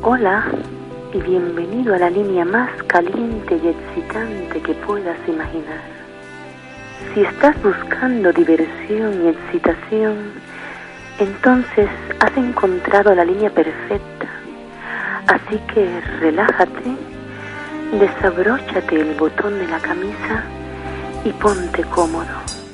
Hola y bienvenido a la línea más caliente y excitante que puedas imaginar. Si estás buscando diversión y excitación, entonces has encontrado la línea perfecta. Así que relájate, desabróchate el botón de la camisa y ponte cómodo.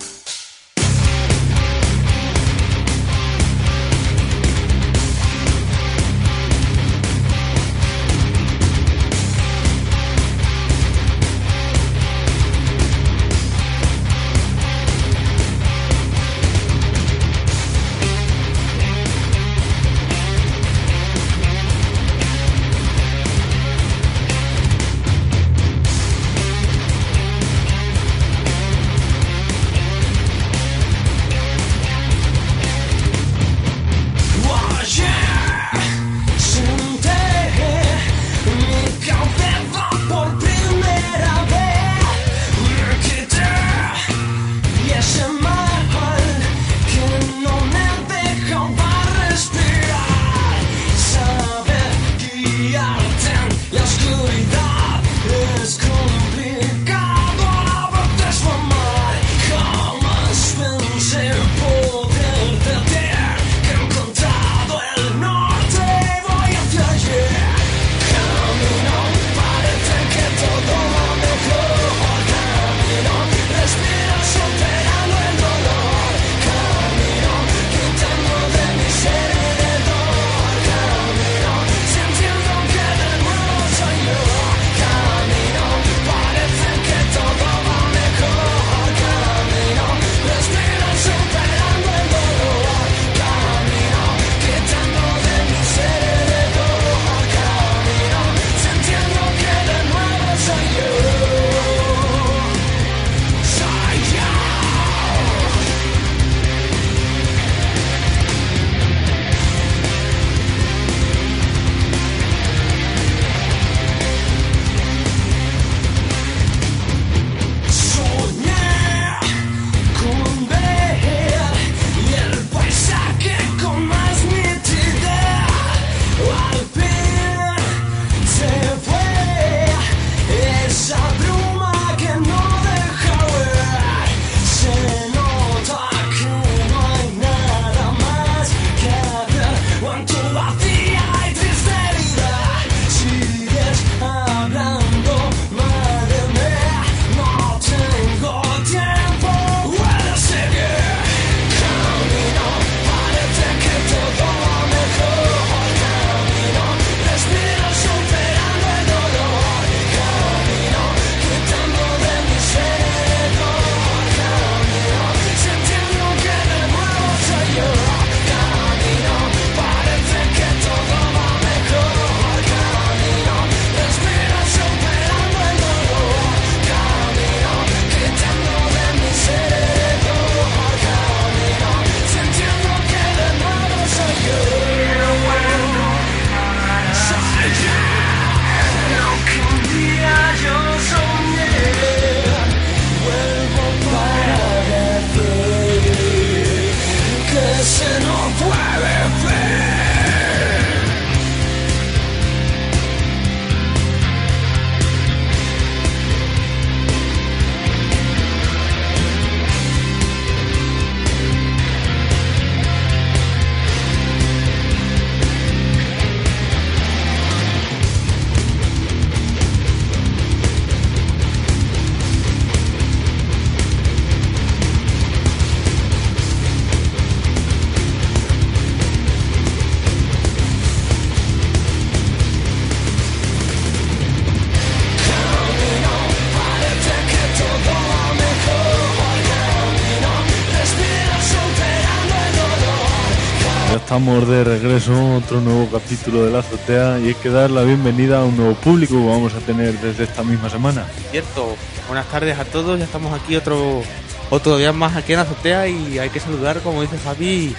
Estamos de regreso, otro nuevo capítulo de La Azotea, y hay que dar la bienvenida a un nuevo público que vamos a tener desde esta misma semana. Cierto, buenas tardes a todos, ya estamos aquí otro día más aquí en La Azotea y hay que saludar, como dice Javi,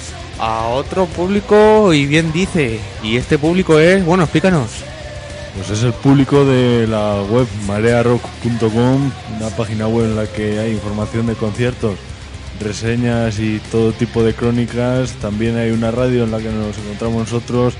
a otro público, y bien dice, y este público es, bueno, explícanos. Pues es el público de la web marearock.com, una página web en la que hay información de conciertos, reseñas y todo tipo de crónicas. También hay una radio en la que nos encontramos nosotros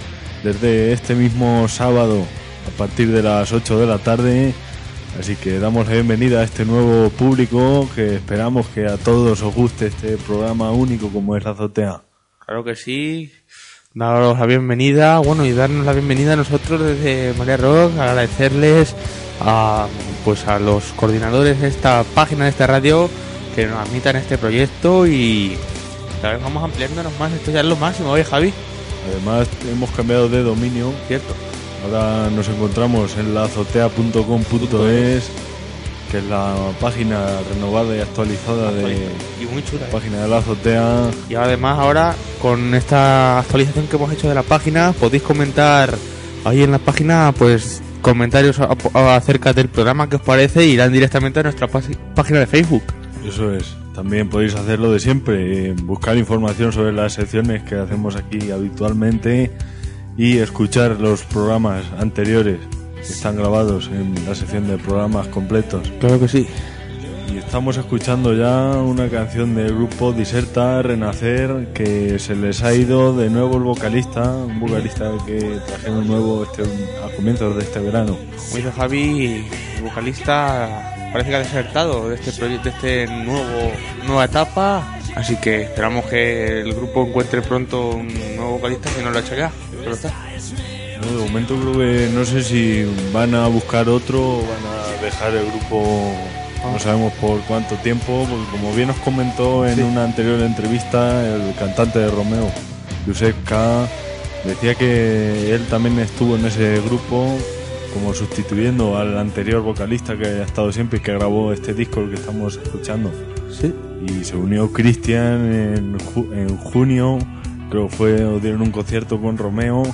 desde este mismo sábado a partir de las 8 de la tarde. Así que damos la bienvenida a este nuevo público, que esperamos que a todos os guste este programa único como es La Azotea. Claro que sí. Daros la bienvenida, bueno, y darnos la bienvenida a nosotros desde Marea Rock, agradecerles a los coordinadores de esta página, de esta radio, que nos admitan este proyecto, y cada vez vamos ampliándonos más. Esto ya es lo máximo, oye, Javi. Además hemos cambiado de dominio. Cierto. Ahora nos encontramos en laazotea.com.es, que es la página renovada y actualizada y muy chula, la página de La Azotea. Y además ahora, con esta actualización que hemos hecho de la página, podéis comentar ahí en la página, pues, comentarios acerca del programa que os parece, y irán directamente a nuestra página de Facebook. Eso es. También podéis hacerlo de siempre, buscar información sobre las secciones que hacemos aquí habitualmente y escuchar los programas anteriores que están grabados en la sección de programas completos. Claro que sí. Y estamos escuchando ya una canción del grupo Diserta, Renacer, que se les ha ido de nuevo el vocalista, un vocalista que trajeron nuevo a comienzos de este verano. Como dice Javi, el vocalista parece que ha desertado de este proyecto, de este nueva etapa, así que esperamos que el grupo encuentre pronto un nuevo vocalista, si no lo ha hecho ya, pero está. No, de momento creo que no sé si van a buscar otro o van a dejar el grupo, no sabemos por cuánto tiempo, porque como bien nos comentó en una anterior entrevista el cantante de Romeo, Josep K, decía que él también estuvo en ese grupo como sustituyendo al anterior vocalista que ha estado siempre y que grabó este disco el que estamos escuchando. Sí. Y se unió Cristian en junio, creo que dieron un concierto con Romeo,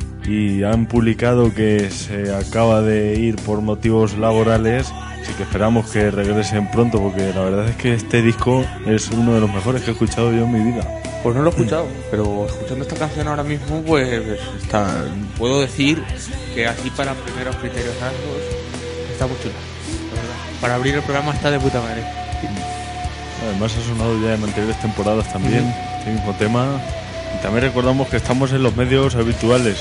y han publicado que se acaba de ir por motivos laborales, así que esperamos que regresen pronto, porque la verdad es que este disco es uno de los mejores que he escuchado yo en mi vida. Pues no lo he escuchado, pero escuchando esta canción ahora mismo, pues puedo decir que así, para primeros criterios rasgos, está muy chula, la verdad. Para abrir el programa está de puta madre. Además ha sonado ya en anteriores temporadas también, este mismo tema. Y también recordamos que estamos en los medios habituales,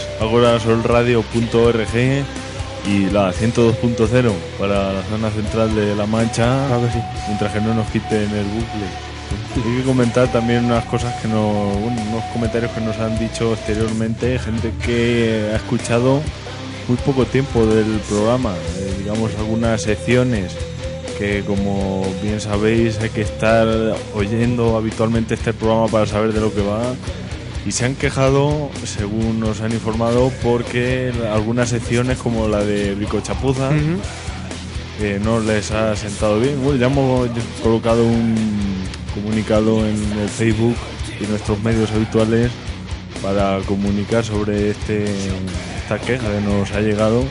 agorasolradio.org y la 102.0 para la zona central de La Mancha, Claro que sí. mientras que no nos quiten el bucle. Hay que comentar también unas cosas unos comentarios que nos han dicho exteriormente, gente que ha escuchado muy poco tiempo del programa, digamos algunas secciones que, como bien sabéis, hay que estar oyendo habitualmente este programa para saber de lo que va, y se han quejado, según nos han informado, porque algunas secciones como la de Bricochapuzas no les ha sentado bien. Bueno, ya hemos colocado un comunicado en el Facebook y nuestros medios habituales para comunicar sobre esta queja que nos ha llegado.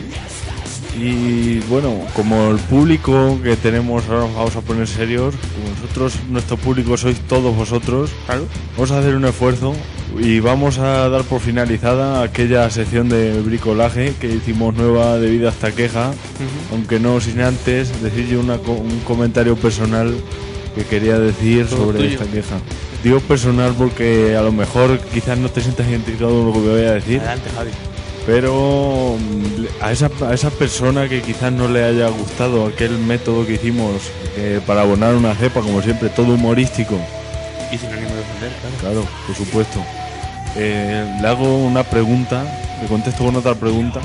Y bueno, como el público que tenemos, ahora nos vamos a poner serios, como nuestro público sois todos vosotros, Claro. vamos a hacer un esfuerzo y vamos a dar por finalizada aquella sección de bricolaje que hicimos nueva debido a esta queja, aunque no sin antes decir yo un comentario personal que quería decir sobre esta queja. Digo personal porque a lo mejor quizás no te sientas identificado con lo que voy a decir. Adelante, Javi. Pero a esa persona que quizás no le haya gustado aquel método que hicimos para abonar una cepa, como siempre, todo humorístico. Y sin ánimo de ofender, Claro, por supuesto. Le hago una pregunta, le contesto con otra pregunta.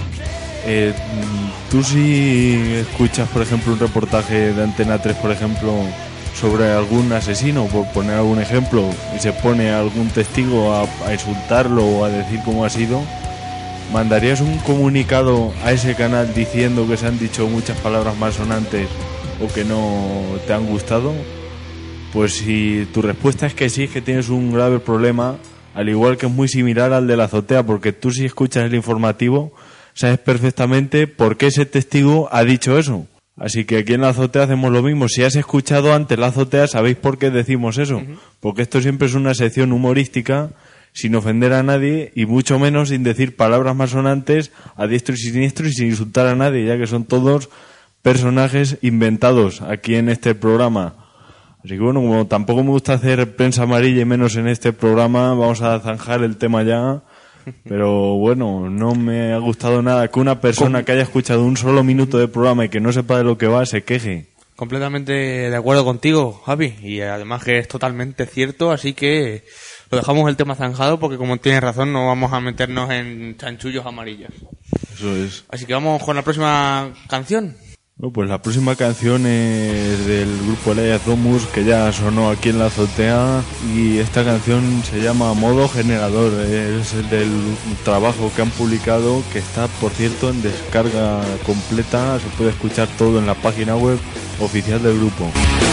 Tú, si escuchas, por ejemplo, un reportaje de Antena 3, por ejemplo, sobre algún asesino, por poner algún ejemplo, y se pone algún testigo a insultarlo o a decir cómo ha sido, ¿mandarías un comunicado a ese canal diciendo que se han dicho muchas palabras malsonantes o que no te han gustado? Pues si tu respuesta es que sí, es que tienes un grave problema, al igual que es muy similar al de La Azotea, porque tú, si escuchas el informativo, sabes perfectamente por qué ese testigo ha dicho eso. Así que aquí en La Azotea hacemos lo mismo. Si has escuchado antes La Azotea, sabéis por qué decimos eso. Porque esto siempre es una sección humorística, sin ofender a nadie y mucho menos sin decir palabras malsonantes a diestro y siniestro y sin insultar a nadie, ya que son todos personajes inventados aquí en este programa. Así que bueno, como tampoco me gusta hacer prensa amarilla y menos en este programa, vamos a zanjar el tema ya Pero bueno, no me ha gustado nada que una persona que haya escuchado un solo minuto de programa y que no sepa de lo que va se queje. Completamente de acuerdo contigo, Javi, y además que es totalmente cierto, así que lo dejamos el tema zanjado porque como tienes razón no vamos a meternos en chanchullos amarillos. Eso es. Así que vamos con la próxima canción. Bueno, pues la próxima canción es del grupo Elias Domus, que ya sonó aquí en la azotea, y esta canción se llama Modo Generador. Es el del trabajo que han publicado, que está, por cierto, en descarga completa. Se puede escuchar todo en la página web oficial del grupo.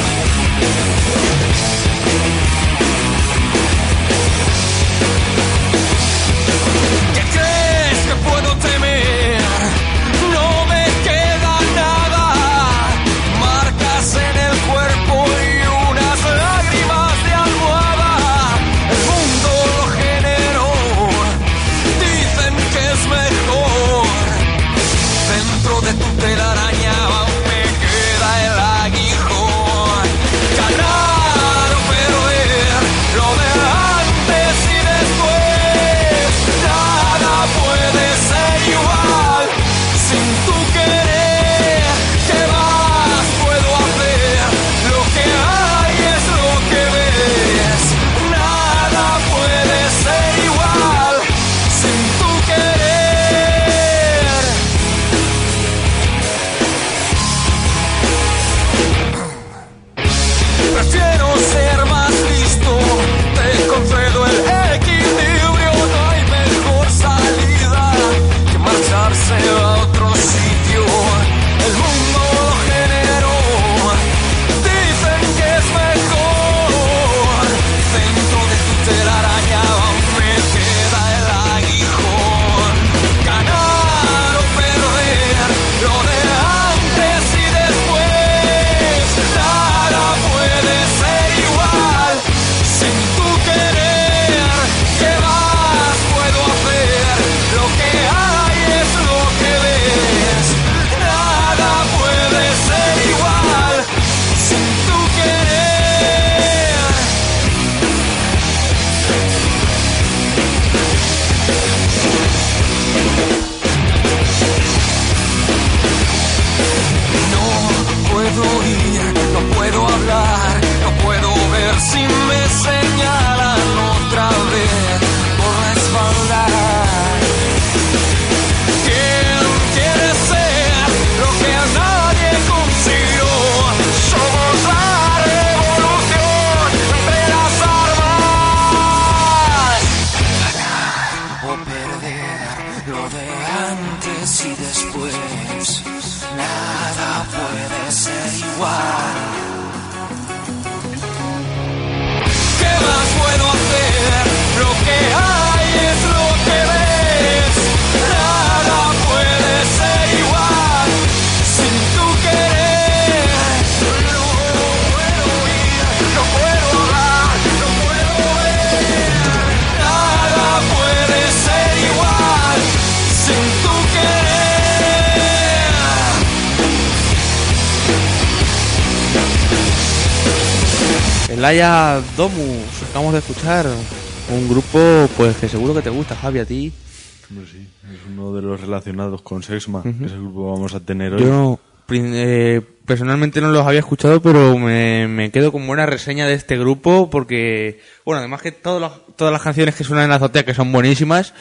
Elias Domus, acabamos de escuchar un grupo pues que seguro que te gusta, Javi, a ti. Sí, es uno de los relacionados con Sexma, que es el grupo que vamos a tener hoy. Yo personalmente no los había escuchado, pero me quedo con buena reseña de este grupo porque, bueno, además que todas las canciones que suenan en la azotea que son buenísimas.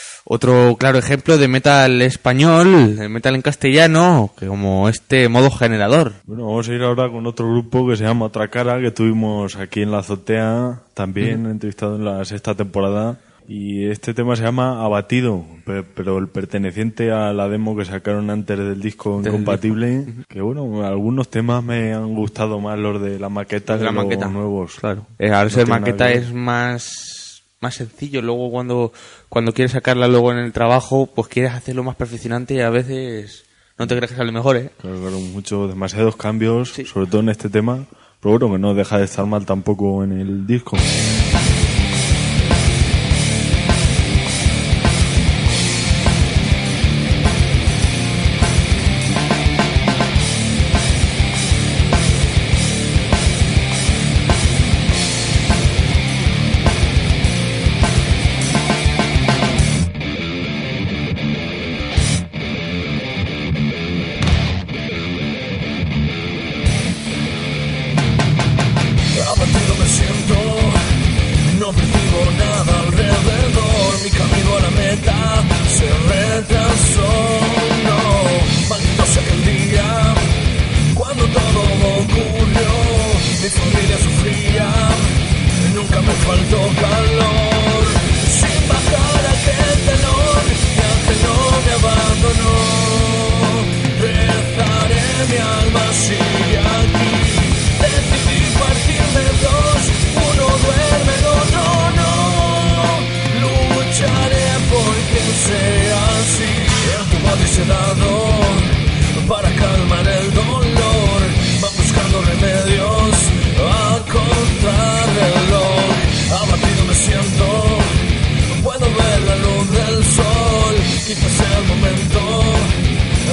Otro claro ejemplo de metal español, de metal en castellano, que como este Modo Generador. Bueno, vamos a ir ahora con otro grupo que se llama Otra Cara, que tuvimos aquí en la azotea, también entrevistado en la 6ª temporada. Y este tema se llama Abatido, pero el perteneciente a la demo que sacaron antes del disco Incompatible, que bueno, algunos temas me han gustado más los de la maqueta que los nuevos. Claro. Al ser maqueta es más sencillo. Luego cuando quieres sacarla luego en el trabajo, pues quieres hacerlo más perfeccionante y a veces no te crees que sale mejor, ¿eh? Claro, demasiados cambios, sí, sobre todo en este tema, pero bueno, que no deja de estar mal tampoco en el disco.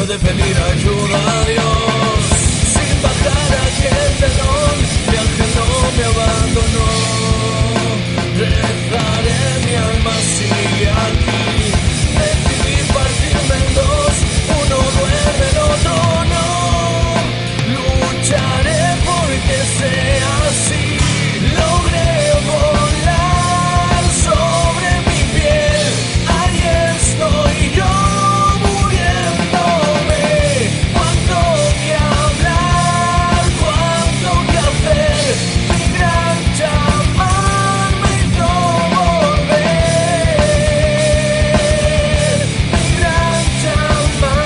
no de pedir ayuda a Dios, sin bajar aquel telón, mi ángel no me abandonó. Rezaré, mi alma sigue aquí, decidí partirme en dos, uno duerme, el otro no. Lucharé porque sea así, logré volar sobre mi piel, ahí estoy yo muriéndome. Cuánto que hablar, cuánto que hacer, mi gran chamán me hizo volver, mi gran chamán.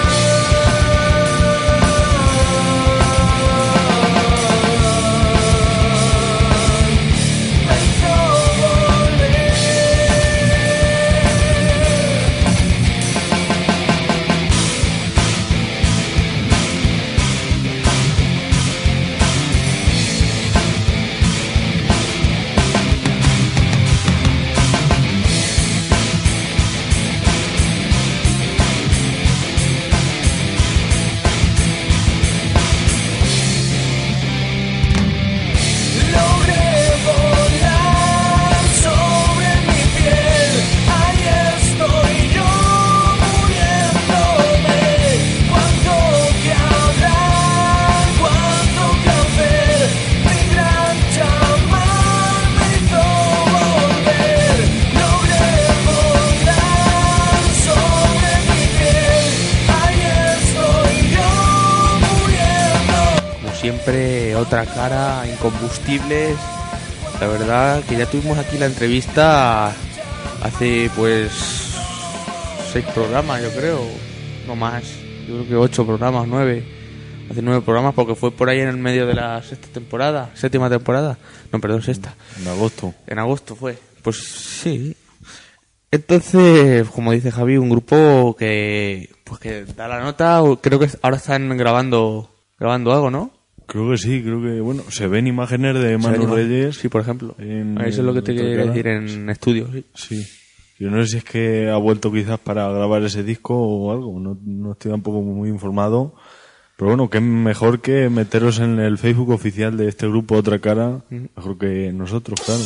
Logré volar sobre mi piel, ahí estoy yo muriéndome. Cuánto que hablar, cuánto que hacer, mi gran chamán me hizo volver. Logré volar sobre mi piel, ahí estoy yo muriendo. Como siempre, otra cara, Incombustibles. La verdad que ya tuvimos aquí la entrevista hace pues 6 programas, yo creo, no más, yo creo que 8 programas, 9, hace 9 programas, porque fue por ahí en el medio de la séptima temporada, no, perdón, sexta, En agosto. en agosto fue, pues sí. Entonces, como dice Javi, un grupo que pues que da la nota, creo que ahora están grabando algo, ¿no? Creo que sí, creo que, bueno, se ven imágenes de Manu Reyes. Sí, por ejemplo. En- Eso es lo que te en quería otra decir cara. en estudio, sí. Sí. Yo no sé si es que ha vuelto quizás para grabar ese disco o algo, no estoy tampoco muy informado. Pero bueno, que es mejor que meteros en el Facebook oficial de este grupo Otra Cara, mejor que nosotros, claro.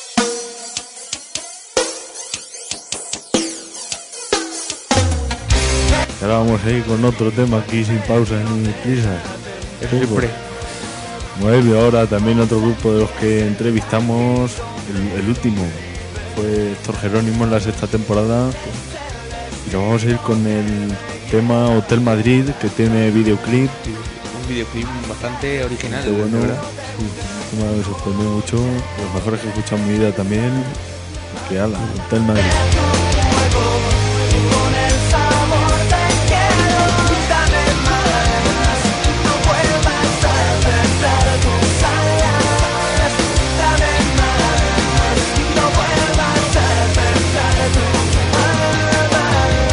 Y ahora vamos a ir con otro tema aquí sin pausa ni prisa. Eso siempre. Moebio ahora, también otro grupo de los que entrevistamos, el último fue Héctor Jerónimo en la sexta temporada, y nos vamos a ir con el tema Hotel Madrid, que tiene videoclip. Un videoclip bastante original, Qué bueno, de verdad. sí, un tema que me sorprendió mucho, de los mejores que he escuchado en mi vida también, y que ala, Hotel Madrid. Con el sabor te quiero, dame más, no vuelvas a cerrar tus alas, dame más, no vuelvas a cerrar tu alma.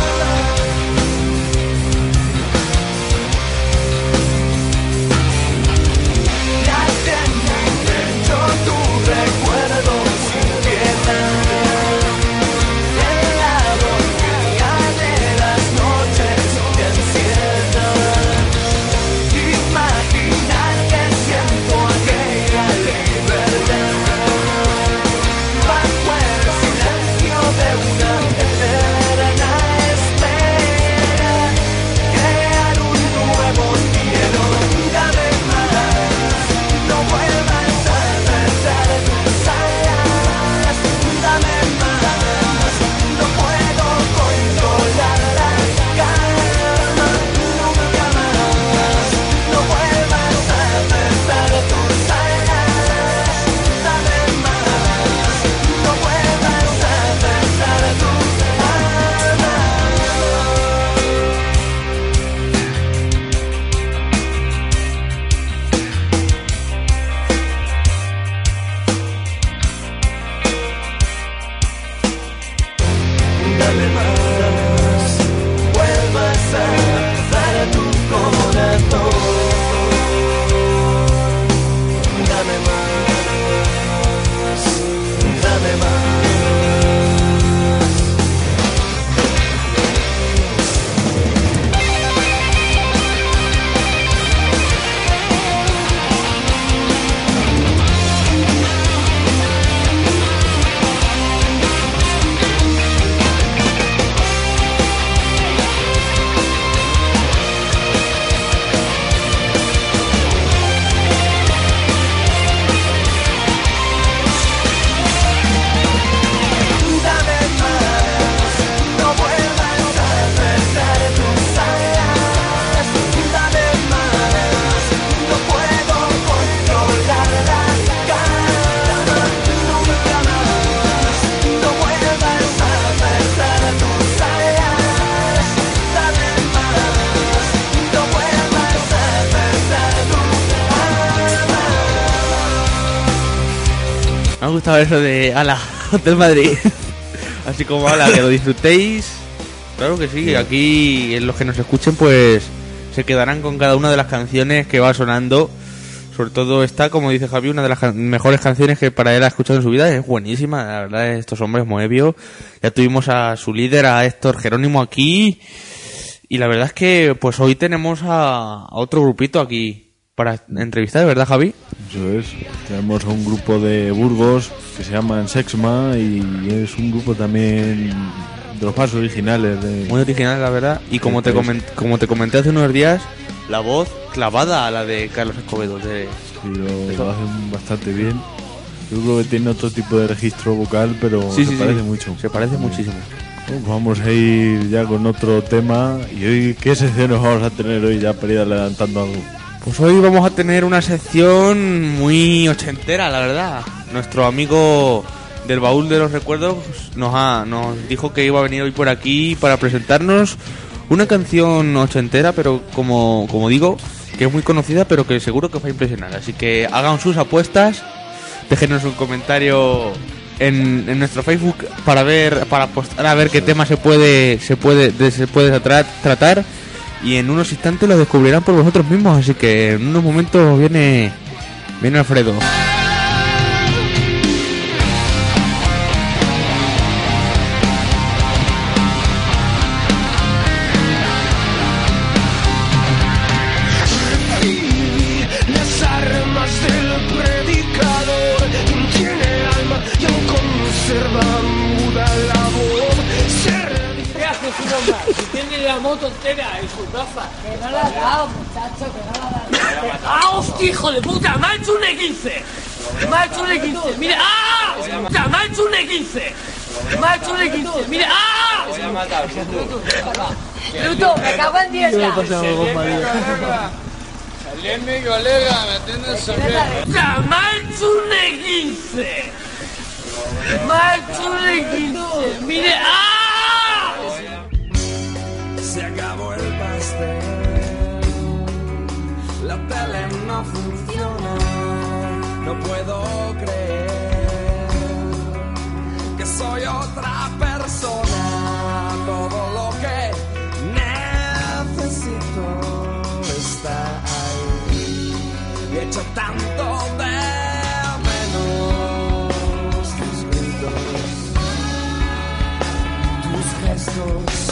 Ya tienes dentro tu recuerdo sin piedad. ha gustado eso de ala, Hotel Madrid. Así como ala, que lo disfrutéis. Claro que sí, aquí los que nos escuchen pues se quedarán con cada una de las canciones que va sonando. Sobre todo esta, como dice Javi, una de las mejores canciones que para él ha escuchado en su vida. Es buenísima, la verdad, estos hombres, Moebio. Ya tuvimos a su líder, a Héctor Jerónimo aquí. Y la verdad es que pues hoy tenemos a otro grupito aquí para entrevistar, ¿verdad, Javi? Eso es. Tenemos a un grupo de Burgos que se llaman Sexma y es un grupo también de los más originales. Muy original, la verdad. Y como te comenté hace unos días, la voz clavada a la de Carlos Escobedo. Sí, lo hacen bastante bien. Yo creo que tiene otro tipo de registro vocal, pero se parece mucho. Se parece muchísimo. Pues vamos a ir ya con otro tema. ¿Y hoy qué sección nos vamos a tener hoy ya para ir adelantando algo? Pues hoy vamos a tener una sección muy ochentera, la verdad. Nuestro amigo del baúl de los recuerdos nos dijo que iba a venir hoy por aquí para presentarnos una canción ochentera, pero como digo, que es muy conocida, pero que seguro que os va a impresionar. Así que hagan sus apuestas, déjenos un comentario en nuestro Facebook para apostar a ver qué tema se puede tratar, y en unos instantes lo descubrirán por vosotros mismos. Así que en unos momentos viene Alfredo. La moto entera y sus gafas. Que no la ha dado, muchacho, que no la ha dado. ¡Ah, hostia, hijo de puta! ¡Me ha hecho un E15! ¡Me ha hecho un E15! ¡Mira! ¡Ah! ¡Me ha hecho un E15! ¡Me ha hecho un E15! ¡Mira! ¡Ah! Bruto, me cago en 10 ya. Saleme, colega, me tienes ¡Me ha hecho un E15! ¡Me ha hecho un E15! ¡Mire! ¡Ah! Se acabó el pastel, la tele no funciona, no puedo creer que soy otra persona, todo lo que necesito está ahí, y he hecho tanto de menos tus gritos, tus gestos.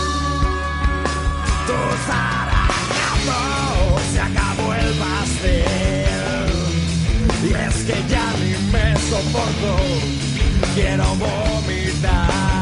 Tus arañazos, se acabó el pastel. Y es que ya ni me soporto, quiero vomitar,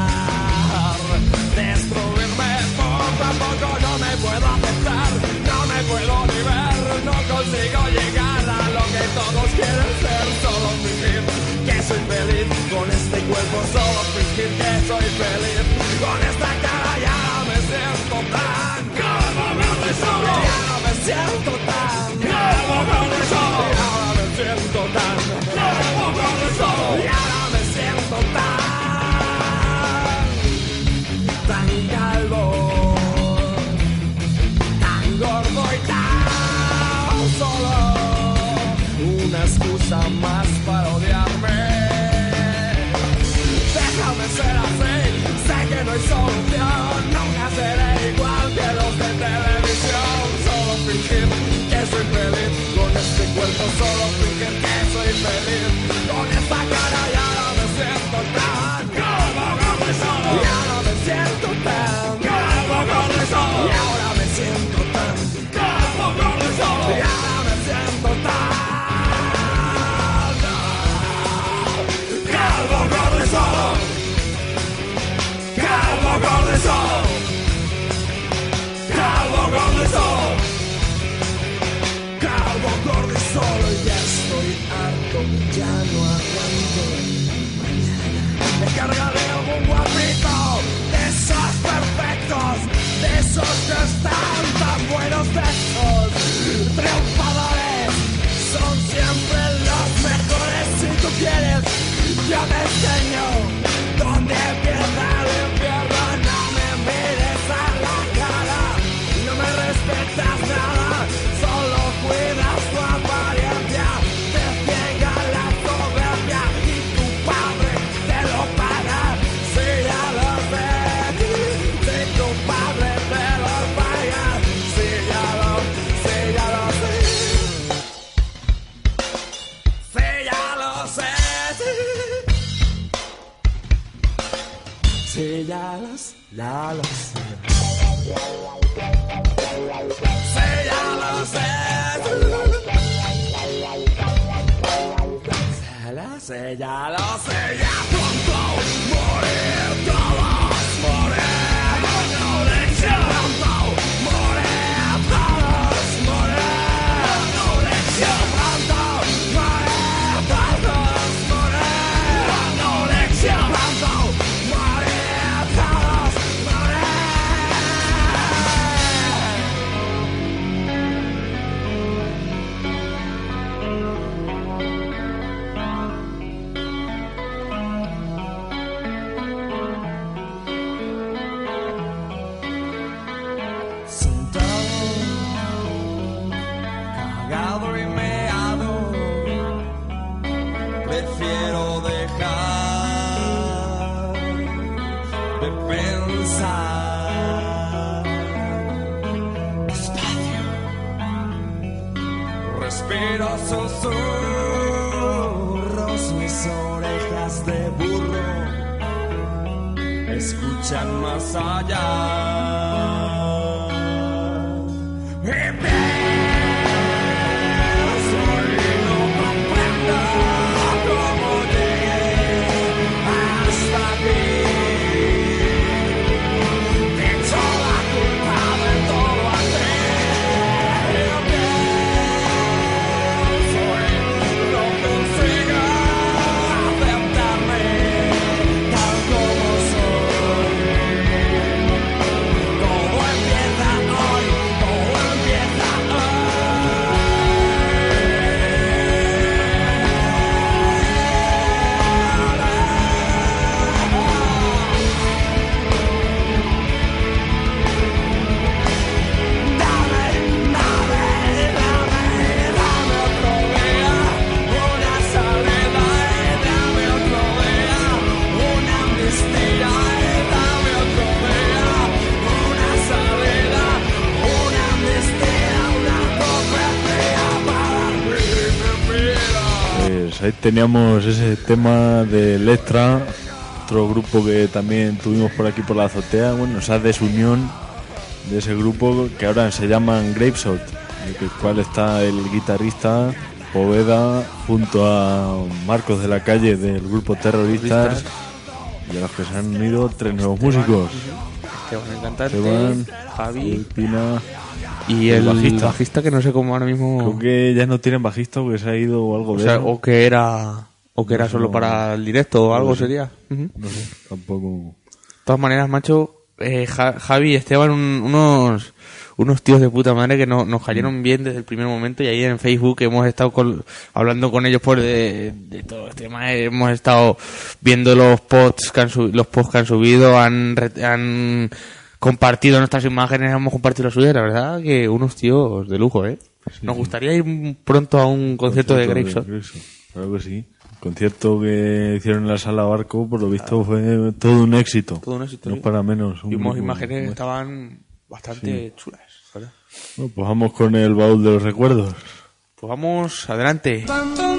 destruirme poco a poco, no me puedo aceptar, no me puedo ni ver, no consigo llegar a lo que todos quieren ser, solo fingir que soy feliz, con este cuerpo solo fingir que soy feliz, con esta cara ya me siento tan solo, ya no me siento tan solo, y ahora me siento tan solo, y ahora me siento tan calvo, tan gordo y tan solo, una excusa más para odiarme. Déjame ser así, sé que no hay solución, nunca seré igual que los de televisión, solo fingir que soy feliz, con este cuerpo solo fingir que soy feliz, con esta cara ya no me siento tan calvo, gordo y solo, ya no me siento tan calvo, gordo y solo, y ahora me siento tan calvo, gordo y solo, y ahora me siento tan calvo, gordo y solo, calvo, gordo y solo, calvo, gordo y solo, calvo, gordo y solo, y ya estoy harto, ya Ya lo sé. Ya lo sé. Ya lo sé. Ya pronto morir todos. Morir. No lección. Pronto morir todos. Morir. No lección. Pronto morir todos. Morir. No lección. Pronto morir todos. Cagado y meado, prefiero dejar de pensar. Despacio, respiro susurros, mis orejas de burro escuchan más allá. Y ahí teníamos ese tema de Electra, otro grupo que también tuvimos por aquí por la azotea, bueno, esa desunión de ese grupo que ahora se llaman Grapeshot, en el cual está el guitarrista Poveda junto a Marcos de la Calle del grupo Terroristas, y a los que se han unido 3 nuevos músicos. Esteban el cantante, Esteban, Javi Pina y el bajista que no sé cómo ahora mismo. Creo que ya no tienen bajista o que se ha ido o algo O de sea, eso. o que era solo para el directo o algo sé. sería. No sé, tampoco. De todas maneras, macho, Javi y Esteban, unos tíos de puta madre que nos cayeron bien desde el primer momento, y ahí en Facebook hemos estado hablando con ellos de todo este tema. Hemos estado viendo los posts que han subido, han compartido nuestras imágenes, hemos compartido las suyas. La verdad que unos tíos de lujo, ¿eh? Sí, Nos gustaría ir pronto a un concierto de Grapeshot. Claro que sí. El concierto que hicieron en la Sala Barco, por lo visto, fue todo un éxito. Todo un éxito, No sí. para menos. Vimos imágenes que estaban bastante chulas, ¿verdad? Bueno, pues vamos con el baúl de los recuerdos. Pues vamos, adelante.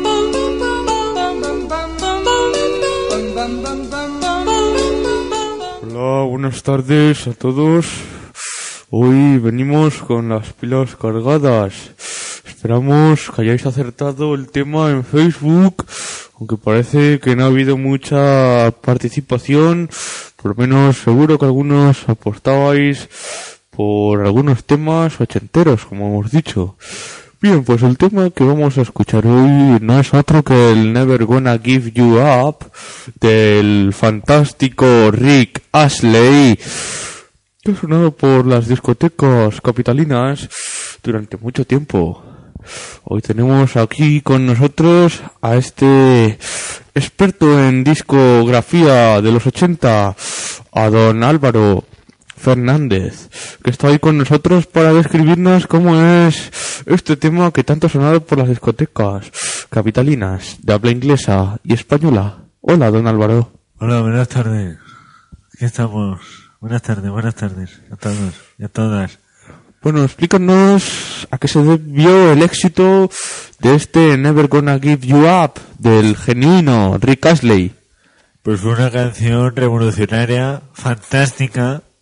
Hola, buenas tardes a todos. Hoy venimos con las pilas cargadas. Esperamos que hayáis acertado el tema en Facebook, aunque parece que no ha habido mucha participación. Por lo menos seguro que algunos apostabais por algunos temas ochenteros, como hemos dicho. Bien, pues el tema que vamos a escuchar hoy no es otro que el Never Gonna Give You Up del fantástico Rick Astley, que ha sonado por las discotecas capitalinas durante mucho tiempo. Hoy tenemos aquí con nosotros a este experto en discografía de los 80, a don Álvaro Fernández, que está ahí con nosotros para describirnos cómo es este tema que tanto ha sonado por las discotecas capitalinas de habla inglesa y española. Hola, don Álvaro. Hola, buenas tardes. Aquí estamos. Buenas tardes a todos y a todas. Bueno, explícanos a qué se debió el éxito de este Never Gonna Give You Up del genuino Rick Astley. Pues fue una canción revolucionaria, fantástica,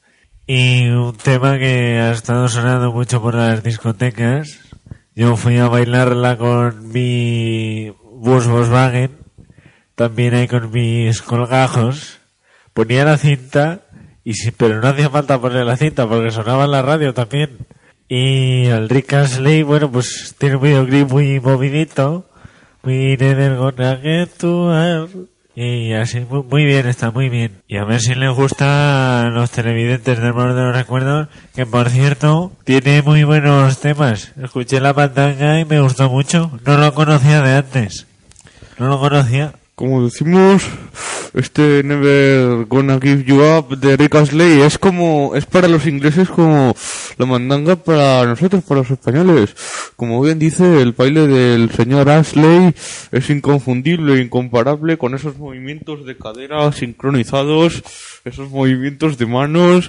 Y un tema que ha estado sonando mucho por las discotecas. Yo fui a bailarla con mi bus Volkswagen, también ahí con mis colgajos. Ponía la cinta, pero no hacía falta poner la cinta porque sonaba en la radio también. Y el Rick Astley, bueno, pues tiene un videoclip muy movidito, muy never gonna get to her. Y así, muy bien, está muy bien. Y a ver si les gusta a los televidentes del Morro de los Recuerdos, que por cierto, tiene muy buenos temas. Escuché la pantalla y me gustó mucho. No lo conocía de antes. No lo conocía. Como decimos, este Never Gonna Give You Up de Rick Astley es para los ingleses como la mandanga para nosotros, para los españoles. Como bien dice, el baile del señor Astley es inconfundible, incomparable con esos movimientos de cadera sincronizados, esos movimientos de manos,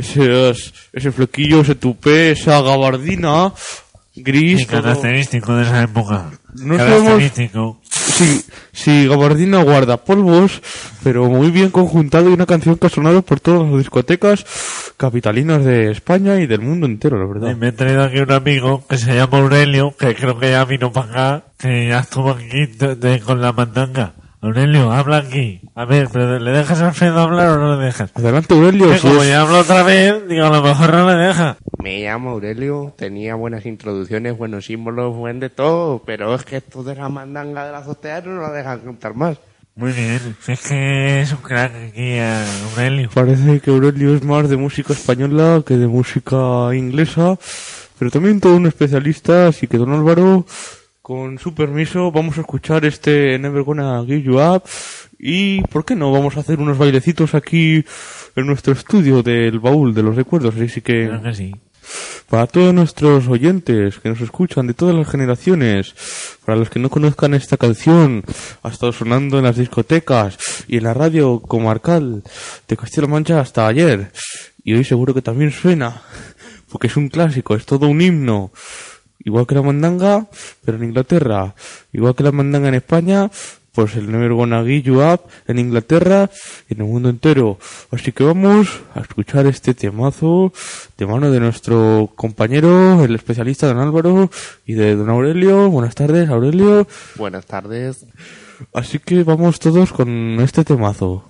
ese flequillo, ese tupé, esa gabardina gris. Sí, característico de esa época. No sabemos si gabardina guarda polvos, pero muy bien conjuntado y una canción que ha sonado por todas las discotecas capitalinas de España y del mundo entero, la verdad. Y me he traído aquí un amigo que se llama Aurelio, que creo que ya vino para acá, que ya estuvo aquí con la mandanga. Aurelio, habla aquí. A ver, ¿pero le dejas a Alfredo hablar o no le dejas? Adelante, Aurelio. Que como ya hablo otra vez, digo, a lo mejor no le deja. Me llamo Aurelio, tenía buenas introducciones, buenos símbolos, buen de todo, pero es que esto de la mandanga de la azotea no lo dejan contar más. Muy bien, es que es un crack aquí Aurelio. Parece que Aurelio es más de música española que de música inglesa, pero también todo un especialista, así que don Álvaro, con su permiso, vamos a escuchar este Never Gonna Give You Up y, ¿por qué no? Vamos a hacer unos bailecitos aquí en nuestro estudio del baúl de los recuerdos, así que... Creo que sí. Para todos nuestros oyentes que nos escuchan de todas las generaciones, para los que no conozcan esta canción, ha estado sonando en las discotecas y en la radio comarcal de Castilla-La Mancha hasta ayer, y hoy seguro que también suena, porque es un clásico, es todo un himno. Igual que la mandanga, pero en Inglaterra. Igual que la mandanga en España, pues el Never Gonna Give You Up en Inglaterra y en el mundo entero. Así que vamos a escuchar este temazo de mano de nuestro compañero, el especialista don Álvaro y de don Aurelio. Buenas tardes, Aurelio. Buenas tardes. Así que vamos todos con este temazo.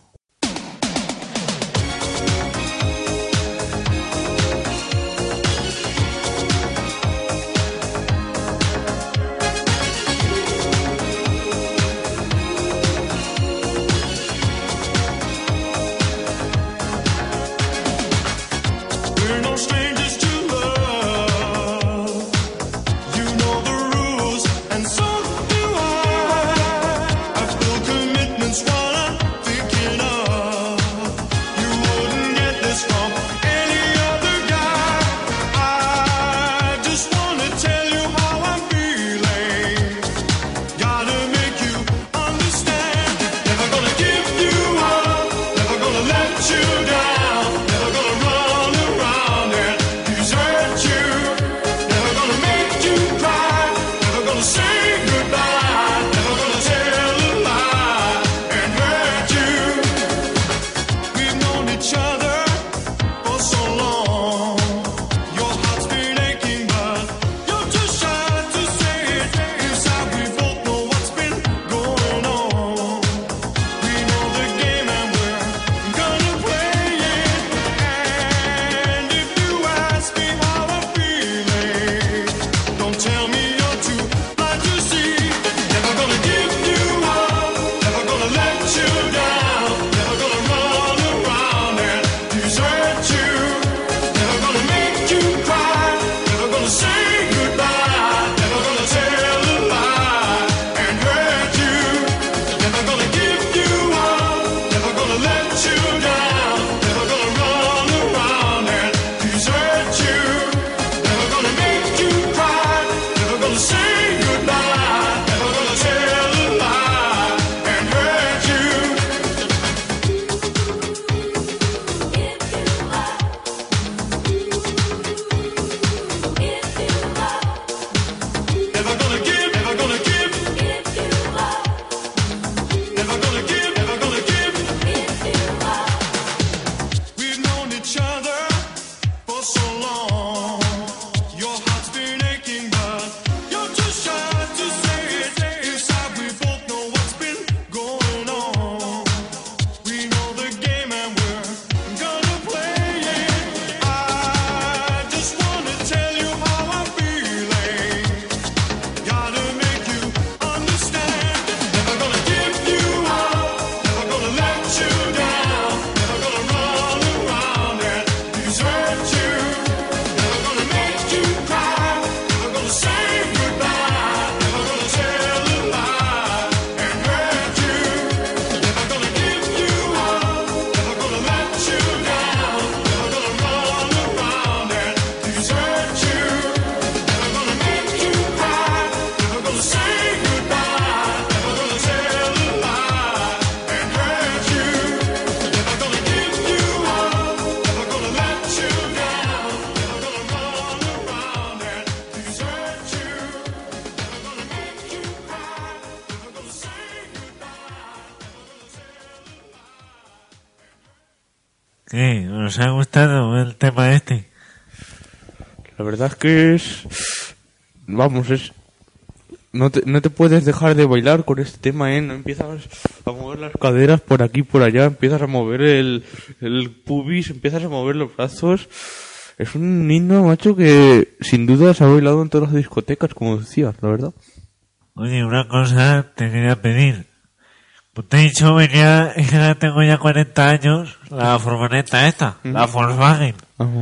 ¿Qué? ¿Os ha gustado el tema este? La verdad es que es... Vamos, es... No te puedes dejar de bailar con este tema, ¿eh? No empiezas a mover las caderas por aquí, por allá, empiezas a mover el pubis, empiezas a mover los brazos. Es un himno, macho, que sin duda se ha bailado en todas las discotecas, como decías, la verdad. Oye, una cosa te quería pedir. Pues te he dicho, venía, es que tengo ya 40 años, la furgoneta esta, la Volkswagen.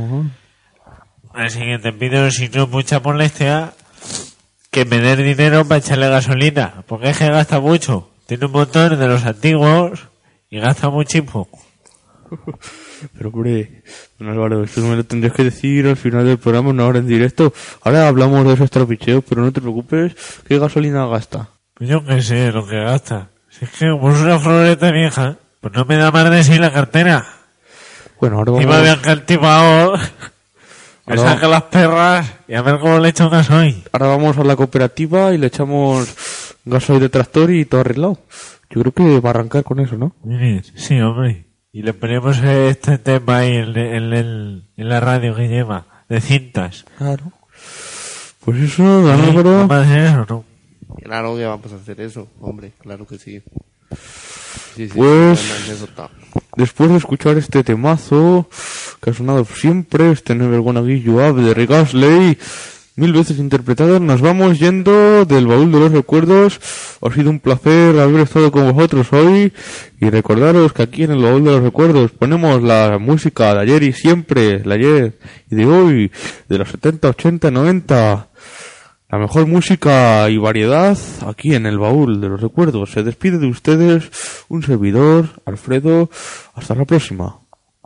Así que te pido, si no es mucha molestia, que me des dinero para echarle gasolina, porque es que gasta mucho. Tiene un motor de los antiguos y gasta muchísimo. Pero hombre, don Álvaro, esto me lo tendrías que decir al final del programa, no ahora en directo. Ahora hablamos de esos trapicheos, pero no te preocupes, ¿qué gasolina gasta? Pues yo qué sé lo que gasta. Si es que como es una furgoneta vieja, pues no me da más de sí la cartera. Bueno, ahora vamos... Y me habían cultivado... Me saca las perras y a ver cómo le echo gasoil. Ahora vamos a la cooperativa y le echamos gasoil de tractor y todo arreglado. Yo creo que va a arrancar con eso, ¿no? Sí, hombre. Y le ponemos este tema ahí en la radio que lleva, de cintas. Claro. Pues eso, don Álvaro... ¿Vamos a hacer eso, no? Claro que vamos a hacer eso, hombre, claro que sí. Sí, pues, anécdota. Después de escuchar este temazo que ha sonado siempre, este Never Gonna Give You Up de Rick Astley, 1000 veces interpretado, nos vamos yendo del baúl de los recuerdos. Ha sido un placer haber estado con vosotros hoy y recordaros que aquí en el baúl de los recuerdos ponemos la música de ayer y siempre, de ayer y de hoy, de los 70, 80, 90. La mejor música y variedad aquí en el baúl de los recuerdos. Se despide de ustedes un servidor, Alfredo. Hasta la próxima.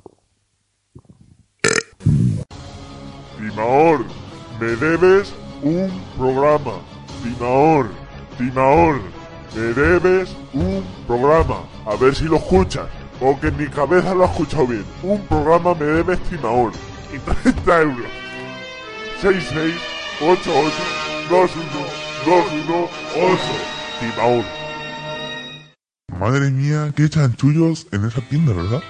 Timaor, me debes un programa. Timaor, me debes un programa. A ver si lo escuchas, porque en mi cabeza lo he escuchado bien. Un programa me debes, Timaor. Y 30 euros. 6688 21218 Timaor. Madre mía, qué chanchullos en esa tienda, ¿verdad?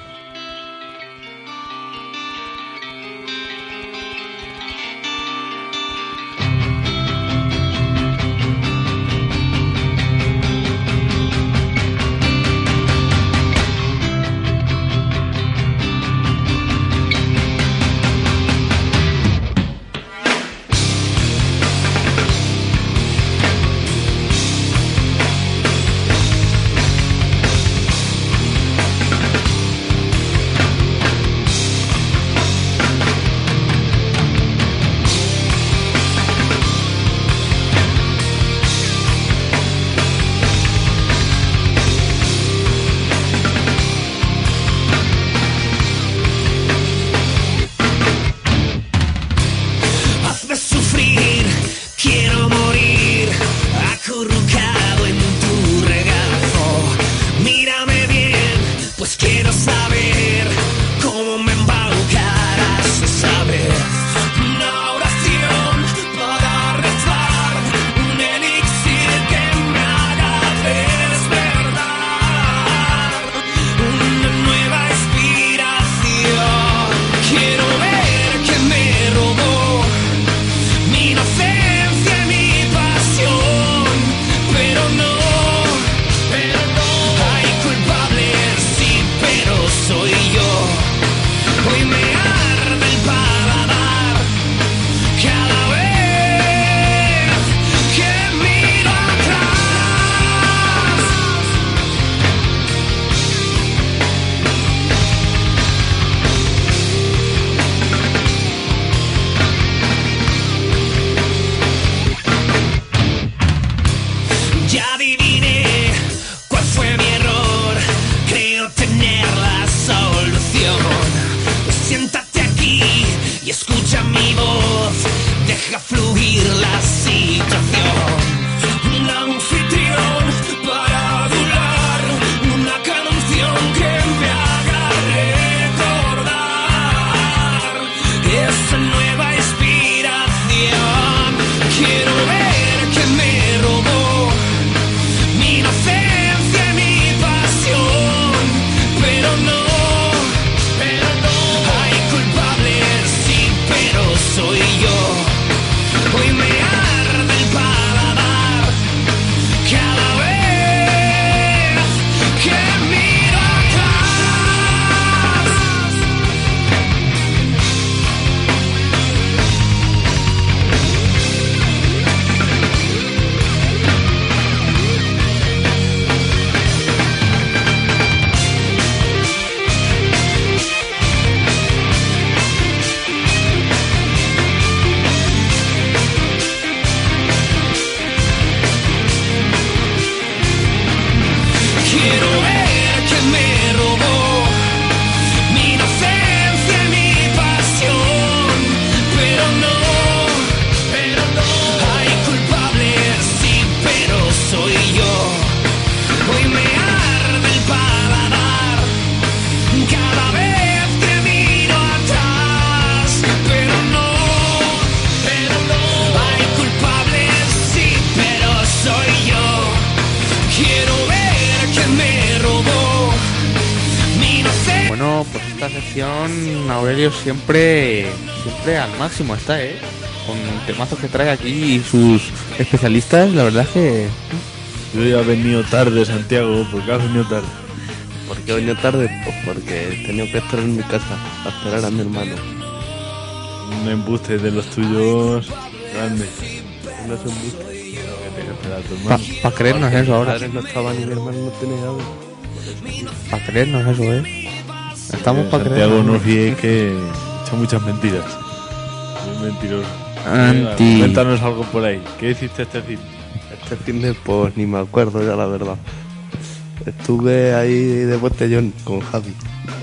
sección, Aurelio, siempre al máximo está, con temazos que trae aquí y sus especialistas, la verdad es que... Yo ya he venido tarde, Santiago. ¿Por qué has venido tarde? ¿Por qué he venido tarde? Pues porque he tenido que estar en mi casa a esperar a mi hermano. Un embuste de los tuyos grande. No es un embuste. Para creernos eso ahora. Mi padre no estaba ni mi hermano no tenía llave. Para creernos eso, Estamos para creernos. Santiago, no olvides que echa muchas mentiras. Muy mentiroso. Cuéntanos algo por ahí. ¿Qué hiciste este fin? Este fin de pues ni me acuerdo ya, la verdad. Estuve ahí de botellón con Javi.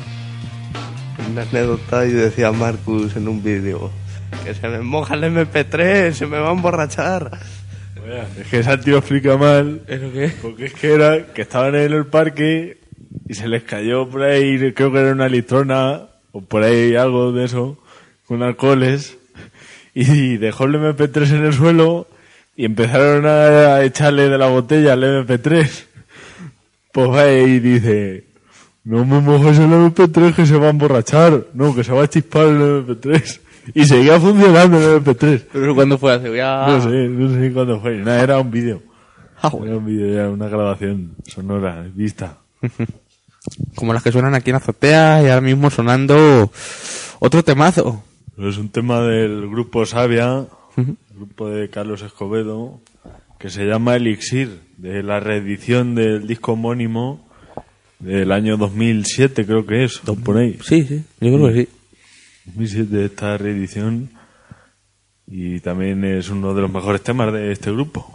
Una anécdota y decía Marcus en un vídeo que se me moja el MP3, se me va a emborrachar. Es que Santi lo explica mal. ¿Eso qué? Porque es que era que estaban en el parque y se les cayó por ahí, creo que era una litrona o por ahí algo de eso, con alcoholes, y dejó el MP3 en el suelo y empezaron a echarle de la botella al MP3. Pues va y dice: no me mojes el MP3 que se va a emborrachar, no, que se va a chispar el MP3. Y seguía funcionando el MP3. ¿Pero cuándo fue? Hace ya... No sé cuándo fue. Nada, era un vídeo. Bueno. Era un vídeo, era una grabación sonora, vista. Como las que suenan aquí en Azotea y ahora mismo sonando otro temazo. Es un tema del grupo Sabia, el grupo de Carlos Escobedo, que se llama Elixir, de la reedición del disco homónimo del año 2007, creo que es, por ahí. Sí, yo creo que sí. 2007 de esta reedición, y también es uno de los mejores temas de este grupo.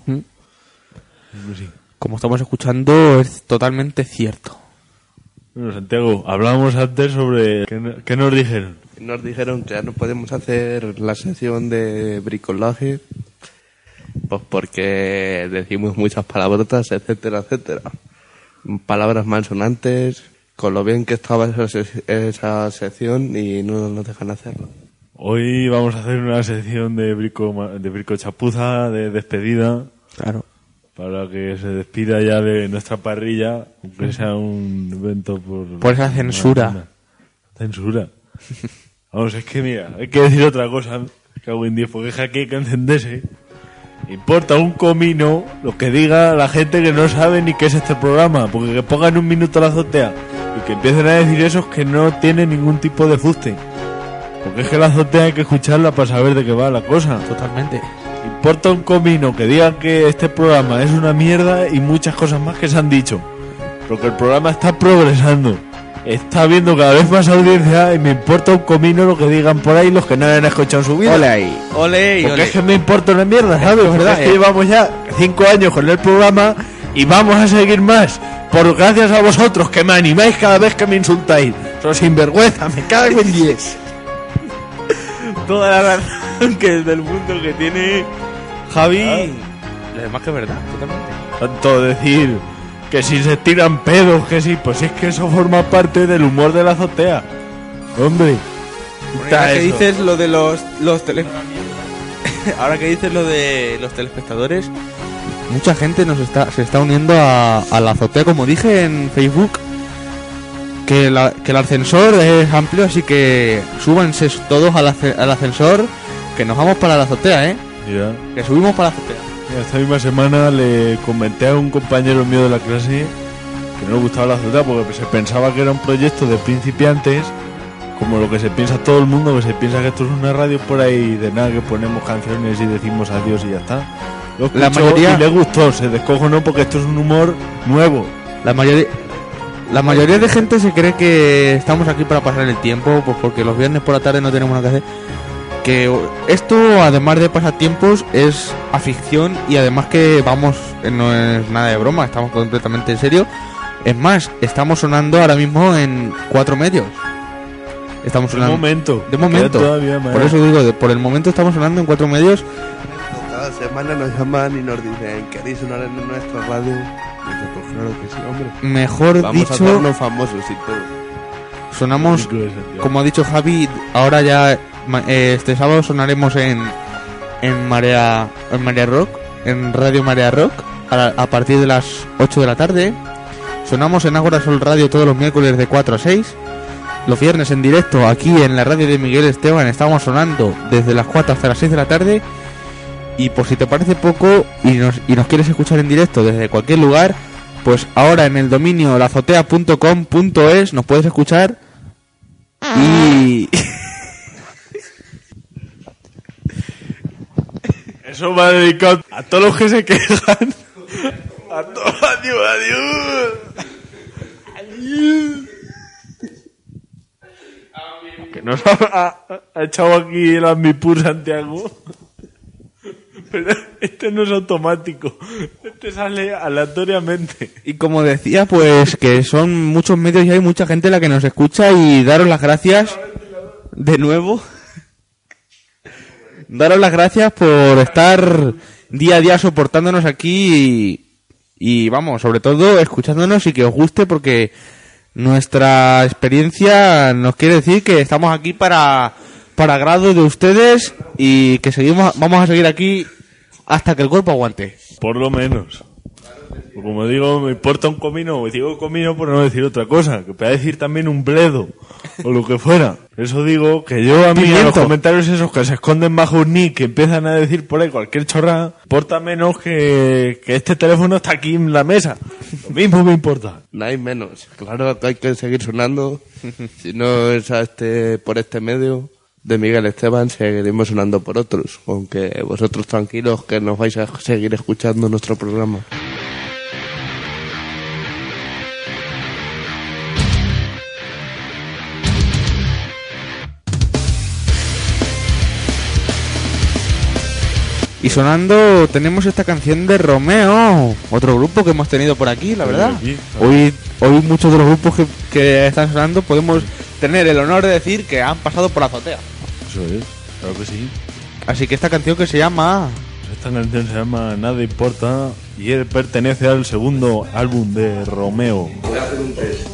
Sí. Como estamos escuchando, es totalmente cierto. Bueno, Santiago, hablábamos antes sobre... ¿Qué nos dijeron? Nos dijeron que ya no podemos hacer la sección de bricolaje, pues porque decimos muchas palabrotas, etcétera, etcétera. Palabras malsonantes, con lo bien que estaba esa sección, y no nos dejan hacerlo. Hoy vamos a hacer una sección de brico chapuza, de despedida. Claro. Para que se despida ya de nuestra parrilla, aunque sea un evento por esa censura. Censura. Vamos, es que mira, hay que decir otra cosa, cago en 10, porque es que aquí hay que encenderse. Importa un comino lo que diga la gente que no sabe ni qué es este programa, porque que pongan un minuto a la azotea y que empiecen a decir esos que no tienen ningún tipo de fuste. Porque es que la azotea hay que escucharla para saber de qué va la cosa. Totalmente. Importa un comino que digan que este programa es una mierda y muchas cosas más que se han dicho. Porque el programa está progresando. Está viendo cada vez más audiencia y me importa un comino lo que digan por ahí los que no hayan escuchado en su vida. Ole ahí. Porque es que me importa una mierda, ¿sabes? ¿Verdad? Es que llevamos ya 5 años con el programa y vamos a seguir más. Por gracias a vosotros que me animáis cada vez que me insultáis. Sos sinvergüenza, me cago en 10. Toda la razón que es del mundo que tiene Javi. Es más que verdad, totalmente. Tanto decir que si se tiran pedos, que sí, pues es que eso forma parte del humor de la azotea. Hombre. Ahora que dices lo de los ahora que dices lo de los telespectadores, mucha gente se está uniendo a la azotea, como dije en Facebook. Que el ascensor es amplio, así que súbanse todos al ascensor, que nos vamos para la azotea, Mira. Que subimos para la azotea. Esta misma semana le comenté a un compañero mío de la clase que no le gustaba la azotea porque se pensaba que era un proyecto de principiantes, como lo que se piensa todo el mundo, que se piensa que esto es una radio por ahí de nada, que ponemos canciones y decimos adiós y ya está. Lo escuchó, la mayoría... y le gustó, se descojonó porque esto es un humor nuevo. La mayoría de gente se cree que estamos aquí para pasar el tiempo, pues porque los viernes por la tarde no tenemos nada que hacer. Que esto, además de pasatiempos, es afición, y además que vamos, no es nada de broma, estamos completamente en serio. Es más, estamos sonando ahora mismo en 4 medios. Estamos sonando De momento. Por eso digo, por el momento estamos sonando en 4 medios. Cada semana nos llaman y nos dicen: ¿queréis sonar en nuestra radio? Pues claro que sí, hombre. Mejor vamos dicho, a hacernos famosos y todo. Sonamos, como ha dicho Javi, ahora ya este sábado sonaremos en Marea Rock, en Radio Marea Rock, a partir de las 8 de la tarde. Sonamos en Ágora Sol Radio todos los miércoles de 4 a 6. los viernes en directo aquí en la radio de Miguel Esteban. Estamos sonando desde las 4 hasta las 6 de la tarde. Y por si te parece poco y nos quieres escuchar en directo desde cualquier lugar, pues ahora en el dominio lazotea.com.es nos puedes escuchar y... Eso va dedicado a todos los que se quejan. A todos, adiós. Que nos ha echado aquí el Ambipur Santiago. Pero este no es automático. Este sale aleatoriamente. Y como decía, pues que son muchos medios y hay mucha gente la que nos escucha y daros las gracias de nuevo. Daros las gracias por estar día a día soportándonos aquí y vamos, sobre todo escuchándonos y que os guste porque nuestra experiencia nos quiere decir que estamos aquí para agrado de ustedes y que vamos a seguir aquí hasta que el cuerpo aguante. Por lo menos. Como digo, me importa un comino, digo comino por no decir otra cosa, que pueda decir también un bledo, o lo que fuera. Eso digo, que yo a mí a los comentarios esos que se esconden bajo un nick, que empiezan a decir por ahí cualquier chorrada, importa menos que este teléfono está aquí en la mesa. Lo mismo me importa. No hay menos. Claro que hay que seguir sonando. Si no es por este medio de Miguel Esteban, seguiremos sonando por otros. Aunque vosotros tranquilos que nos vais a seguir escuchando nuestro programa. Y sonando tenemos esta canción de Romeo, otro grupo que hemos tenido por aquí, la verdad. Hoy muchos de los grupos que están sonando podemos tener el honor de decir que han pasado por la azotea. Eso es, claro que sí. Así que esta canción que se llama... Esta canción se llama Nada Importa y él pertenece al segundo álbum de Romeo. Voy a hacer un test.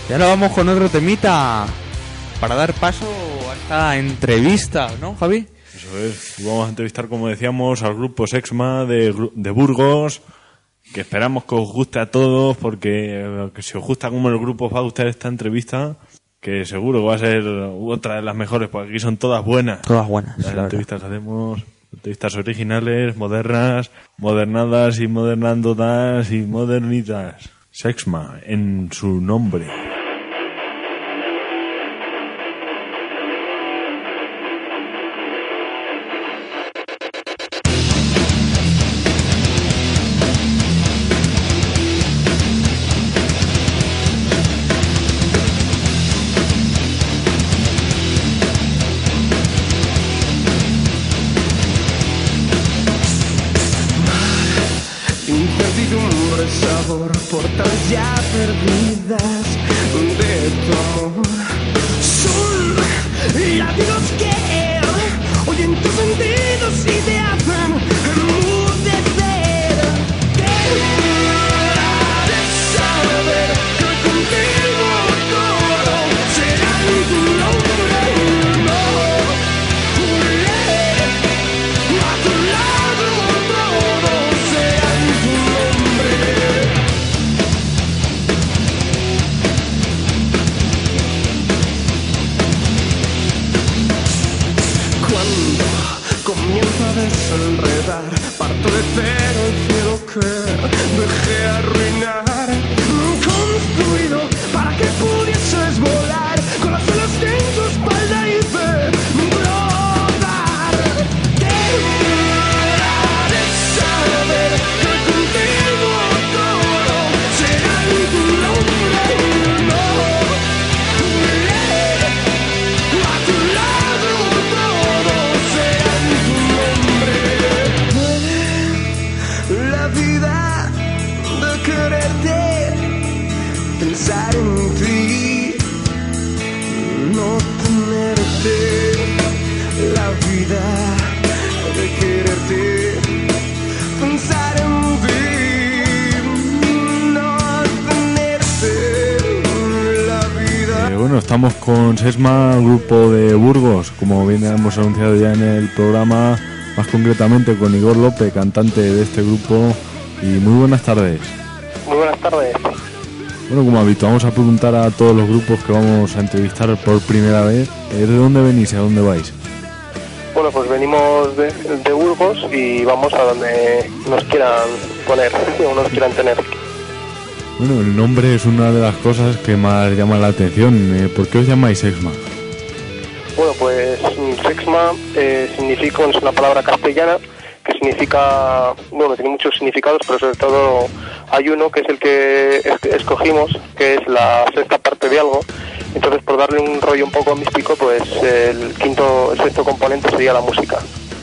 Y ahora vamos con otro temita para dar paso a esta entrevista, ¿no, Javi? Eso es, vamos a entrevistar, como decíamos, al grupo Sexma de Burgos, que esperamos que os guste a todos, porque que si os gusta como el grupo os va a gustar esta entrevista, que seguro que va a ser otra de las mejores, porque aquí son todas buenas. Todas buenas. Las entrevistas que hacemos, entrevistas originales, modernas, modernadas y modernándotas y modernitas. Sexma, en su nombre. Portas ya perdidas de tu amor. Son latidos que oyen tus sentidos y te hacen enmudecer. Debes saber que contigo todo será en tu nombre. No, a tu lado todo será en tu nombre. Comienza a desenredar, parto de cero el cielo que dejé arruinar. Construido para que pudieses volar, con las alas en tu espalda hice brotar. Debes saber que contigo todo será en tu nombre. No, a tu lado todo será en tu nombre. La vida de quererte, pensar en ti, no tenerte. La vida de quererte, pensar en ti, no tenerte. La vida. Bueno, estamos con Sexma, grupo de Burgos, como bien hemos anunciado ya en el programa, más concretamente con Igor López, cantante de este grupo. Y muy buenas tardes. Muy buenas tardes. Bueno, como habitual, vamos a preguntar a todos los grupos que vamos a entrevistar por primera vez, ¿de dónde venís y a dónde vais? Bueno, pues venimos de Burgos y vamos a donde nos quieran poner o nos quieran tener. Bueno, el nombre es una de las cosas que más llama la atención. ¿Por qué os llamáis Sexma? Bueno, pues Sexma significa, es una palabra castellana que significa, bueno, tiene muchos significados, pero sobre todo hay uno que es el que escogimos, que es la sexta parte de algo. Entonces, por darle un rollo un poco místico, pues el sexto componente sería la música.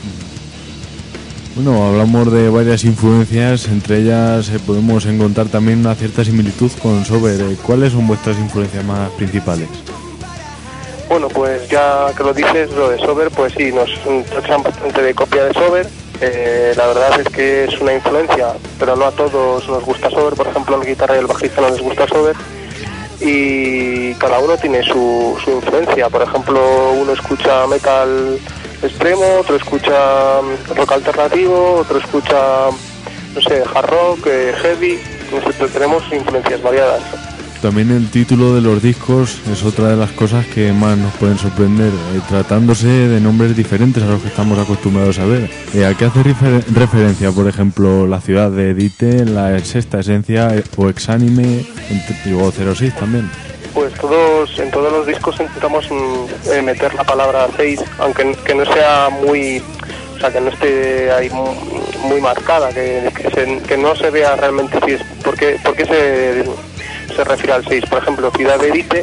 Bueno, hablamos de varias influencias, entre ellas podemos encontrar también una cierta similitud con Sober. ¿Cuáles son vuestras influencias más principales? Bueno, pues ya que lo dices, lo de Sober, pues sí, nos tachan bastante de copia de Sober. La verdad es que es una influencia, pero no a todos nos gusta Sober. Por ejemplo, a la guitarra y el bajista no les gusta Sober. Y cada uno tiene su influencia. Por ejemplo, uno escucha metal extremo, otro escucha rock alternativo, otro escucha, no sé, hard rock, heavy. Nosotros tenemos influencias variadas. También el título de los discos es otra de las cosas que más nos pueden sorprender, tratándose de nombres diferentes a los que estamos acostumbrados a ver. ¿A qué hace referencia, por ejemplo, la ciudad de Edite, la sexta esencia o Exánime o 06 también? Pues en todos los discos intentamos meter la palabra 6, aunque que no sea muy, o sea, que no esté ahí muy marcada, que no se vea realmente si es, porque se refiere al 6. Por ejemplo, Ciudad de Edite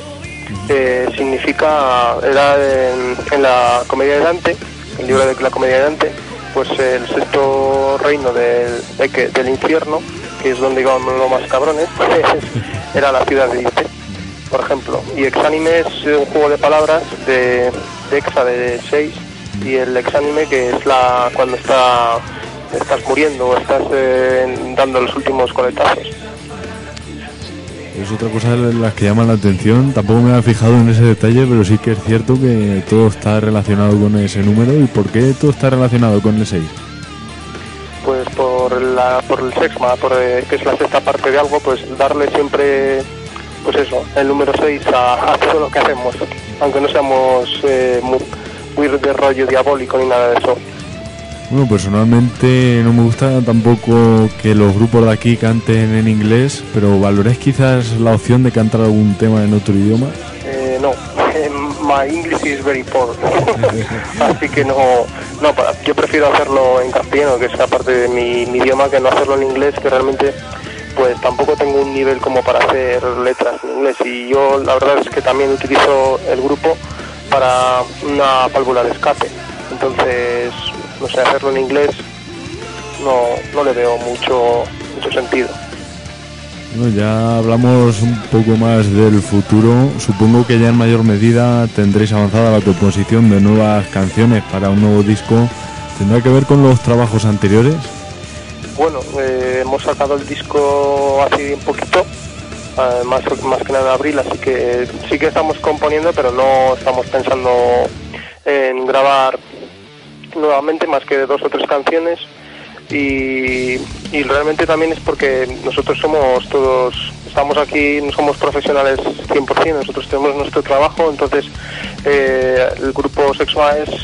era en la Comedia de Dante, el libro de la Comedia de Dante, pues el sexto reino del infierno, que es donde iban los más cabrones, era la ciudad de Edite, por ejemplo. Y Exánime es un juego de palabras de Exa, de 6, y el Exánime, que es cuando estás muriendo o estás dando los últimos coletazos. Es otra cosa de las que llaman la atención. Tampoco me había fijado en ese detalle, pero sí que es cierto que todo está relacionado con ese número. ¿Y por qué todo está relacionado con el 6? Pues por el sexma, que es la sexta parte de algo, pues darle siempre, pues eso, el número 6 a todo lo que hacemos, aunque no seamos muy de rollo diabólico ni nada de eso. Bueno, personalmente no me gusta tampoco que los grupos de aquí canten en inglés, pero ¿valoráis quizás la opción de cantar algún tema en otro idioma? No, my English is very poor. Así que no, yo prefiero hacerlo en castellano, que es aparte de mi idioma, que no hacerlo en inglés, que realmente pues tampoco tengo un nivel como para hacer letras en inglés. Y yo la verdad es que también utilizo el grupo para una válvula de escape. Entonces, no sé, hacerlo en inglés no le veo mucho sentido. Bueno, ya hablamos un poco más del futuro. Supongo que ya en mayor medida tendréis avanzada la composición de nuevas canciones para un nuevo disco. ¿Tendrá que ver con los trabajos anteriores? Bueno, hemos sacado el disco hace un poquito, más que nada en abril, así que sí que estamos componiendo, pero no estamos pensando en grabar nuevamente más que 2 o 3 canciones. Y realmente también es porque nosotros estamos aquí, no somos profesionales 100%, nosotros tenemos nuestro trabajo, entonces el grupo Sexma es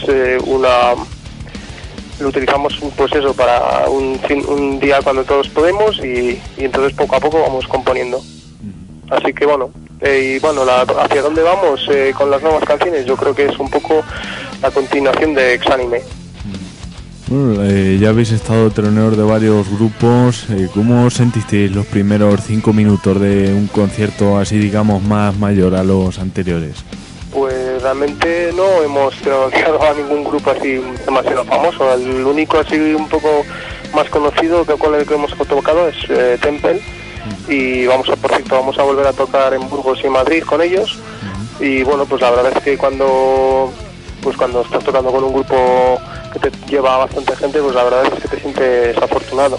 lo utilizamos pues eso para un día cuando todos podemos y entonces poco a poco vamos componiendo. Así que bueno, hacia dónde vamos con las nuevas canciones, yo creo que es un poco la continuación de Exánime. Bueno, ya habéis estado teloneros de varios grupos. ¿Cómo sentisteis los primeros 5 minutos de un concierto así, digamos, más mayor a los anteriores? Pues realmente no hemos teloneado a ningún grupo así demasiado famoso. El único así un poco más conocido con el que hemos tocado es Temple. Y por cierto, vamos a volver a tocar en Burgos y Madrid con ellos. Y bueno, pues la verdad es que cuando estás tocando con un grupo que te lleva bastante gente, pues la verdad es que te sientes afortunado.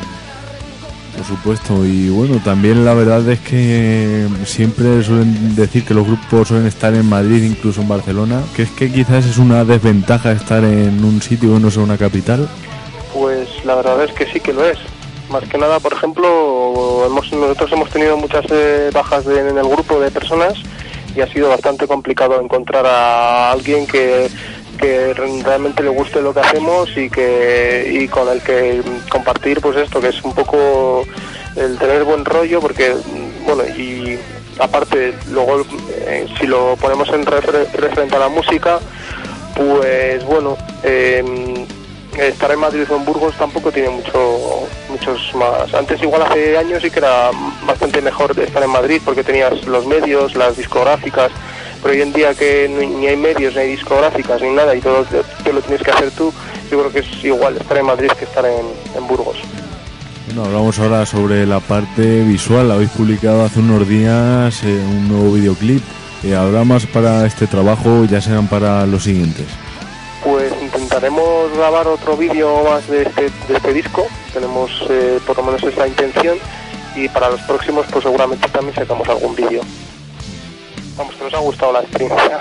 Por supuesto, y bueno, también la verdad es que siempre suelen decir que los grupos suelen estar en Madrid, incluso en Barcelona, que es que quizás es una desventaja estar en un sitio que no sea una capital. Pues la verdad es que sí que lo es. Más que nada, por ejemplo, nosotros hemos tenido muchas bajas en el grupo de personas y ha sido bastante complicado encontrar a alguien que realmente le guste lo que hacemos y con el que compartir pues esto, que es un poco el tener buen rollo, porque bueno, y aparte luego si lo ponemos en referente a la música, pues bueno, estar en Madrid o en Burgos tampoco tiene muchos más. Antes igual hace años sí que era bastante mejor estar en Madrid porque tenías los medios, las discográficas, pero hoy en día que ni hay medios, ni hay discográficas, ni nada, y todo te lo tienes que hacer tú, yo creo que es igual estar en Madrid que estar en Burgos. Bueno, hablamos ahora sobre la parte visual. Habéis publicado hace unos días un nuevo videoclip. ¿Habrá más para este trabajo, ya serán para los siguientes? Pues intentaremos grabar otro vídeo más de este disco, tenemos por lo menos esa intención, y para los próximos pues seguramente también sacamos algún vídeo. Vamos, que nos ha gustado la experiencia.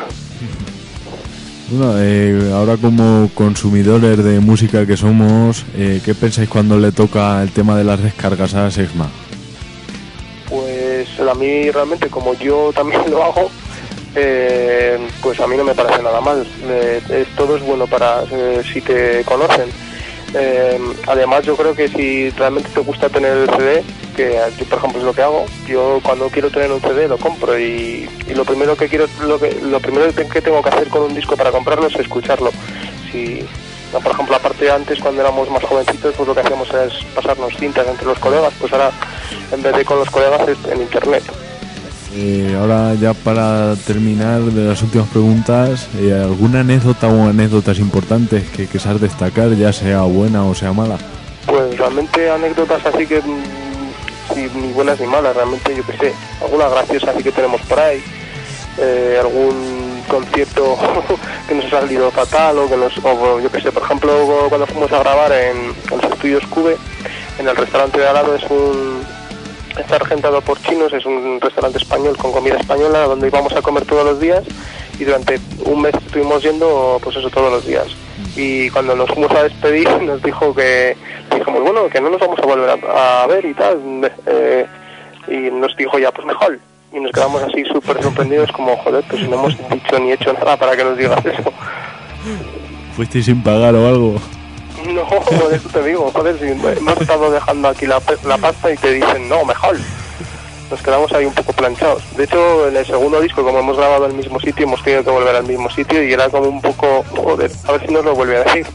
Bueno, ahora como consumidores de música que somos, ¿qué pensáis cuando le toca el tema de las descargas a Sexma? Pues a mí realmente, como yo también lo hago, pues a mí no me parece nada mal. Todo es bueno para si te conocen. Además yo creo que si realmente te gusta tener el CD, que yo por ejemplo es lo que hago, yo cuando quiero tener un CD lo compro y lo primero que tengo que hacer con un disco para comprarlo es escucharlo. Si por ejemplo, aparte antes cuando éramos más jovencitos, pues lo que hacíamos es pasarnos cintas entre los colegas, pues ahora en vez de con los colegas es en internet. Ahora ya para terminar de las últimas preguntas, ¿alguna anécdota o anécdotas importantes que quieras destacar, ya sea buena o sea mala? Pues realmente anécdotas así que ni buenas ni malas, realmente yo que sé, alguna graciosa así que tenemos por ahí, algún concierto que nos ha salido fatal o yo que sé, por ejemplo cuando fuimos a grabar en los estudios Cube, en el restaurante de al lado es está regentado por chinos, es un restaurante español con comida española donde íbamos a comer todos los días y durante un mes estuvimos yendo pues eso todos los días. Y cuando nos fuimos a despedir nos dijo que dijimos, bueno, que no nos vamos a volver a ver y tal, y nos dijo ya, pues mejor. Y nos quedamos así súper sorprendidos como, joder, pues no hemos dicho ni hecho nada para que nos digas eso. ¿Fuisteis sin pagar o algo? No, por eso te digo, joder, si hemos estado dejando aquí la pasta y te dicen, no, mejor. Nos quedamos ahí un poco planchados. De hecho, en el segundo disco, como hemos grabado en el mismo sitio, hemos tenido que volver al mismo sitio y era como un poco, joder, a ver si nos lo vuelve a decir.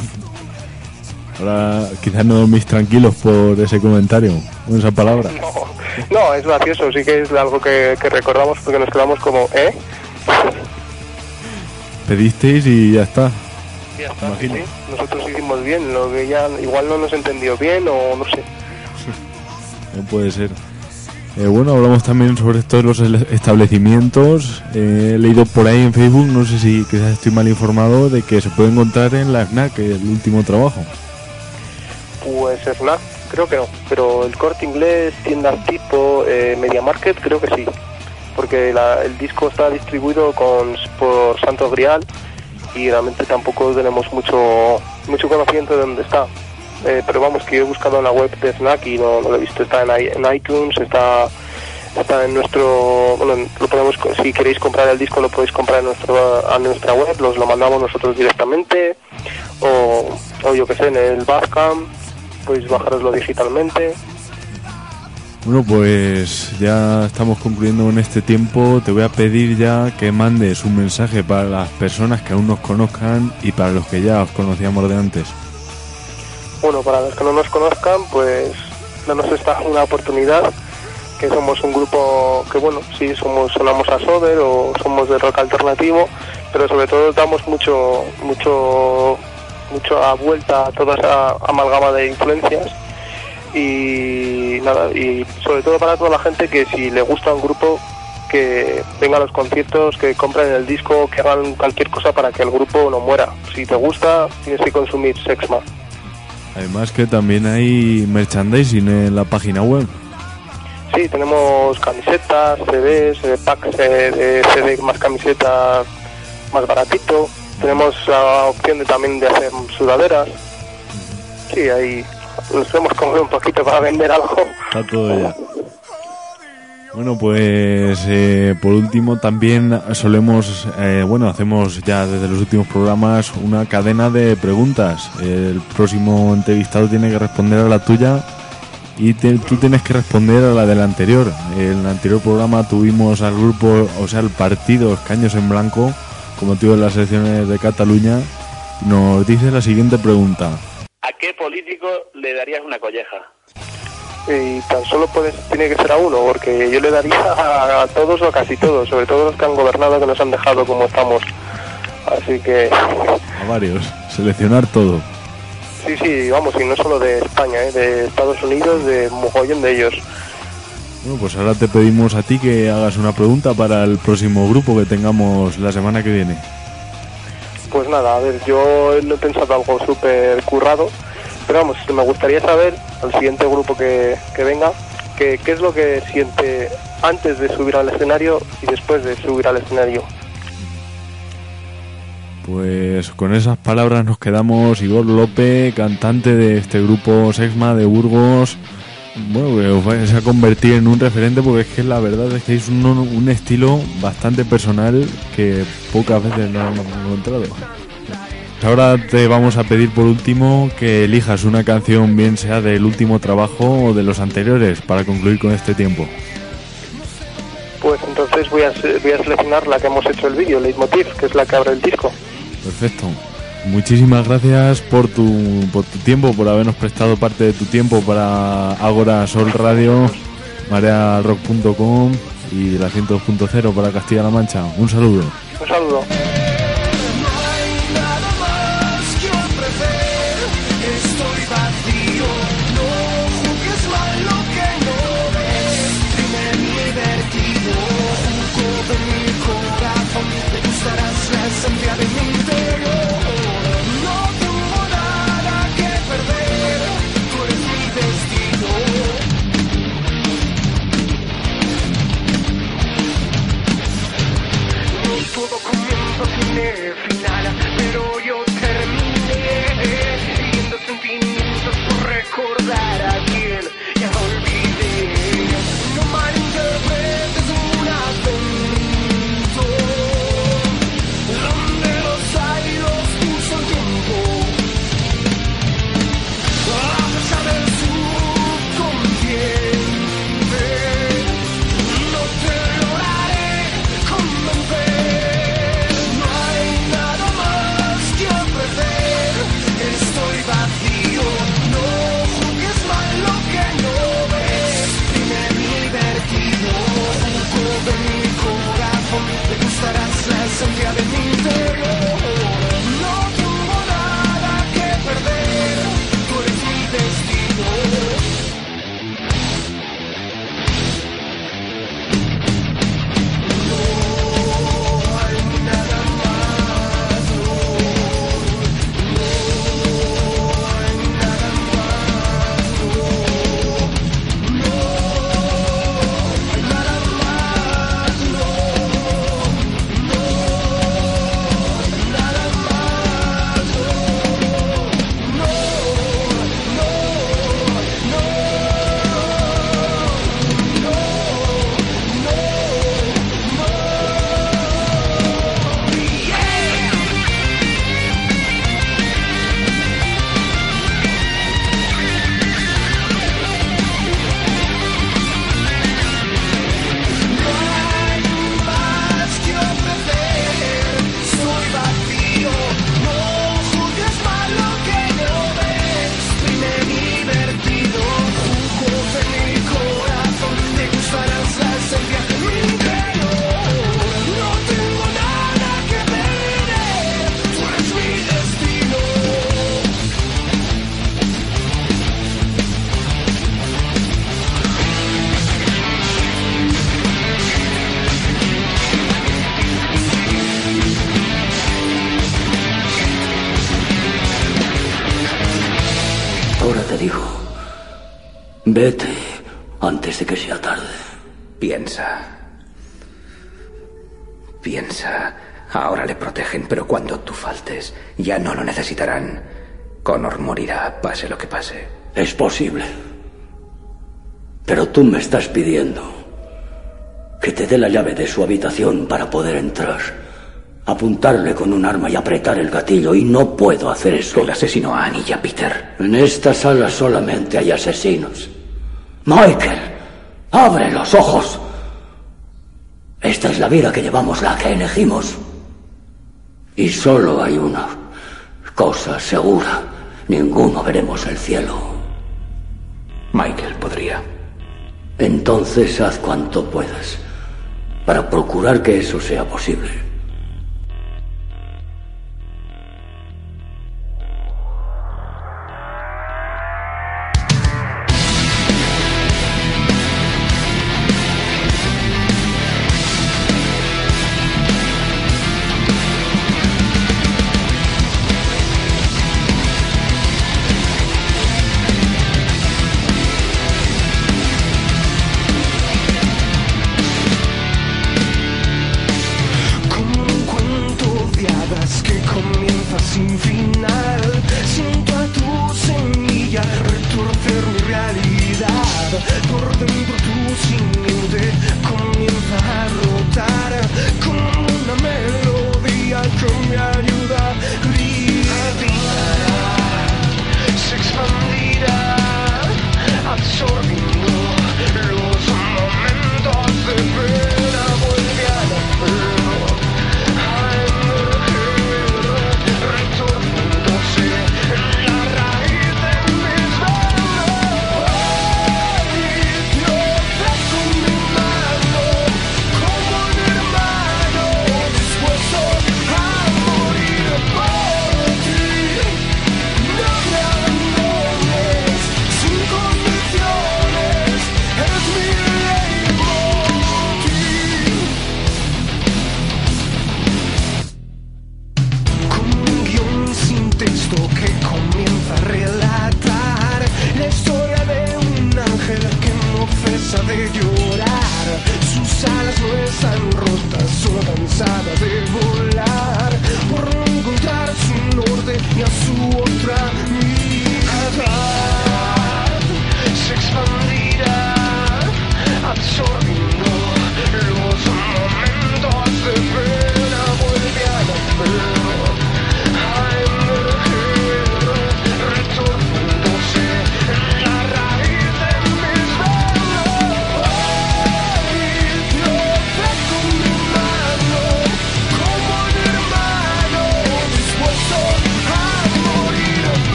Ahora quizás no dormís tranquilos por ese comentario, por esa palabra. No, es gracioso, sí que es algo que recordamos porque nos quedamos como, Pedisteis y ya está. Ya está, sí. Nosotros hicimos bien, lo que ya igual no nos entendió bien o no sé. No puede ser. Bueno, hablamos también sobre todos los establecimientos. He leído por ahí en Facebook, no sé si quizás estoy mal informado, de que se puede encontrar en la FNAC, el último trabajo. Pues FNAC, creo que no, pero el Corte Inglés, tiendas tipo Media Market, creo que sí, porque el disco está distribuido por Santo Grial y realmente tampoco tenemos mucho conocimiento de dónde está. Pero vamos, que yo he buscado en la web de FNAC y no lo he visto. Está en iTunes, está en nuestro... Bueno, lo podemos, si queréis comprar el disco lo podéis comprar a nuestra web, lo mandamos nosotros directamente, o yo que sé, en el Bandcamp, podéis bajároslo digitalmente. Bueno, pues ya estamos concluyendo en este tiempo. Te voy a pedir ya que mandes un mensaje para las personas que aún nos conozcan y para los que ya os conocíamos de antes. Bueno, para los que no nos conozcan, pues danos una oportunidad, que somos un grupo que, bueno, sí, sonamos a Sober o somos de rock alternativo, pero sobre todo damos mucho a vuelta a toda esa amalgama de influencias y nada, y sobre todo para toda la gente que si le gusta un grupo, que venga a los conciertos, que compren el disco, que hagan cualquier cosa para que el grupo no muera. Si te gusta, tienes que consumir Sexma. Además que también hay merchandising en la página web. Sí, tenemos camisetas, CDs, packs de CD más camisetas más baratito. Tenemos la opción también de hacer sudaderas. Sí, ahí nos hemos comido un poquito para vender algo. Está todo ya. Bueno, pues por último también solemos, hacemos ya desde los últimos programas una cadena de preguntas. El próximo entrevistado tiene que responder a la tuya y tú tienes que responder a la del anterior. En el anterior programa tuvimos al grupo, o sea, el partido Escaños en Blanco, como motivo de las elecciones de Cataluña. Nos dice la siguiente pregunta. ¿A qué político le darías una colleja? Y tan solo tiene que ser a uno, porque yo le daría a todos o a casi todos, sobre todo los que han gobernado, que nos han dejado como estamos. Así que... A varios, seleccionar todo. Sí, vamos, y no solo de España, de Estados Unidos, de mogollón de ellos. Bueno, pues ahora te pedimos a ti que hagas una pregunta para el próximo grupo que tengamos la semana que viene. Pues nada, a ver, yo no he pensado algo súper currado, pero vamos, me gustaría saber, al siguiente grupo que venga, qué es lo que siente antes de subir al escenario y después de subir al escenario. Pues con esas palabras nos quedamos. Igor López, cantante de este grupo Sexma de Burgos. Bueno, que os vais a convertir en un referente, porque es que la verdad es que es un estilo bastante personal que pocas veces no hemos encontrado. Ahora te vamos a pedir por último que elijas una canción, bien sea del último trabajo o de los anteriores, para concluir con este tiempo. Pues entonces voy a seleccionar la que hemos hecho el vídeo, Leitmotiv, que es la que abre el disco. Perfecto. Muchísimas gracias por tu tiempo, por habernos prestado parte de tu tiempo para Ágora Sol Radio, marearock.com y la 102.0 para Castilla-La Mancha. Un saludo. Un saludo. ahora te digo, vete antes de que sea tarde. Piensa. Ahora le protegen, pero cuando tú faltes, ya no lo necesitarán. Connor morirá, pase lo que pase. Es posible. Pero tú me estás pidiendo que te dé la llave de su habitación para poder entrar, apuntarle con un arma y apretar el gatillo, y no puedo hacer eso. Él asesinó a Annie y a Peter. En esta sala solamente hay asesinos. Michael, abre los ojos. Esta es la vida que llevamos, la que elegimos. Y solo hay una cosa segura. Ninguno veremos el cielo. Michael podría. Entonces haz cuanto puedas para procurar que eso sea posible.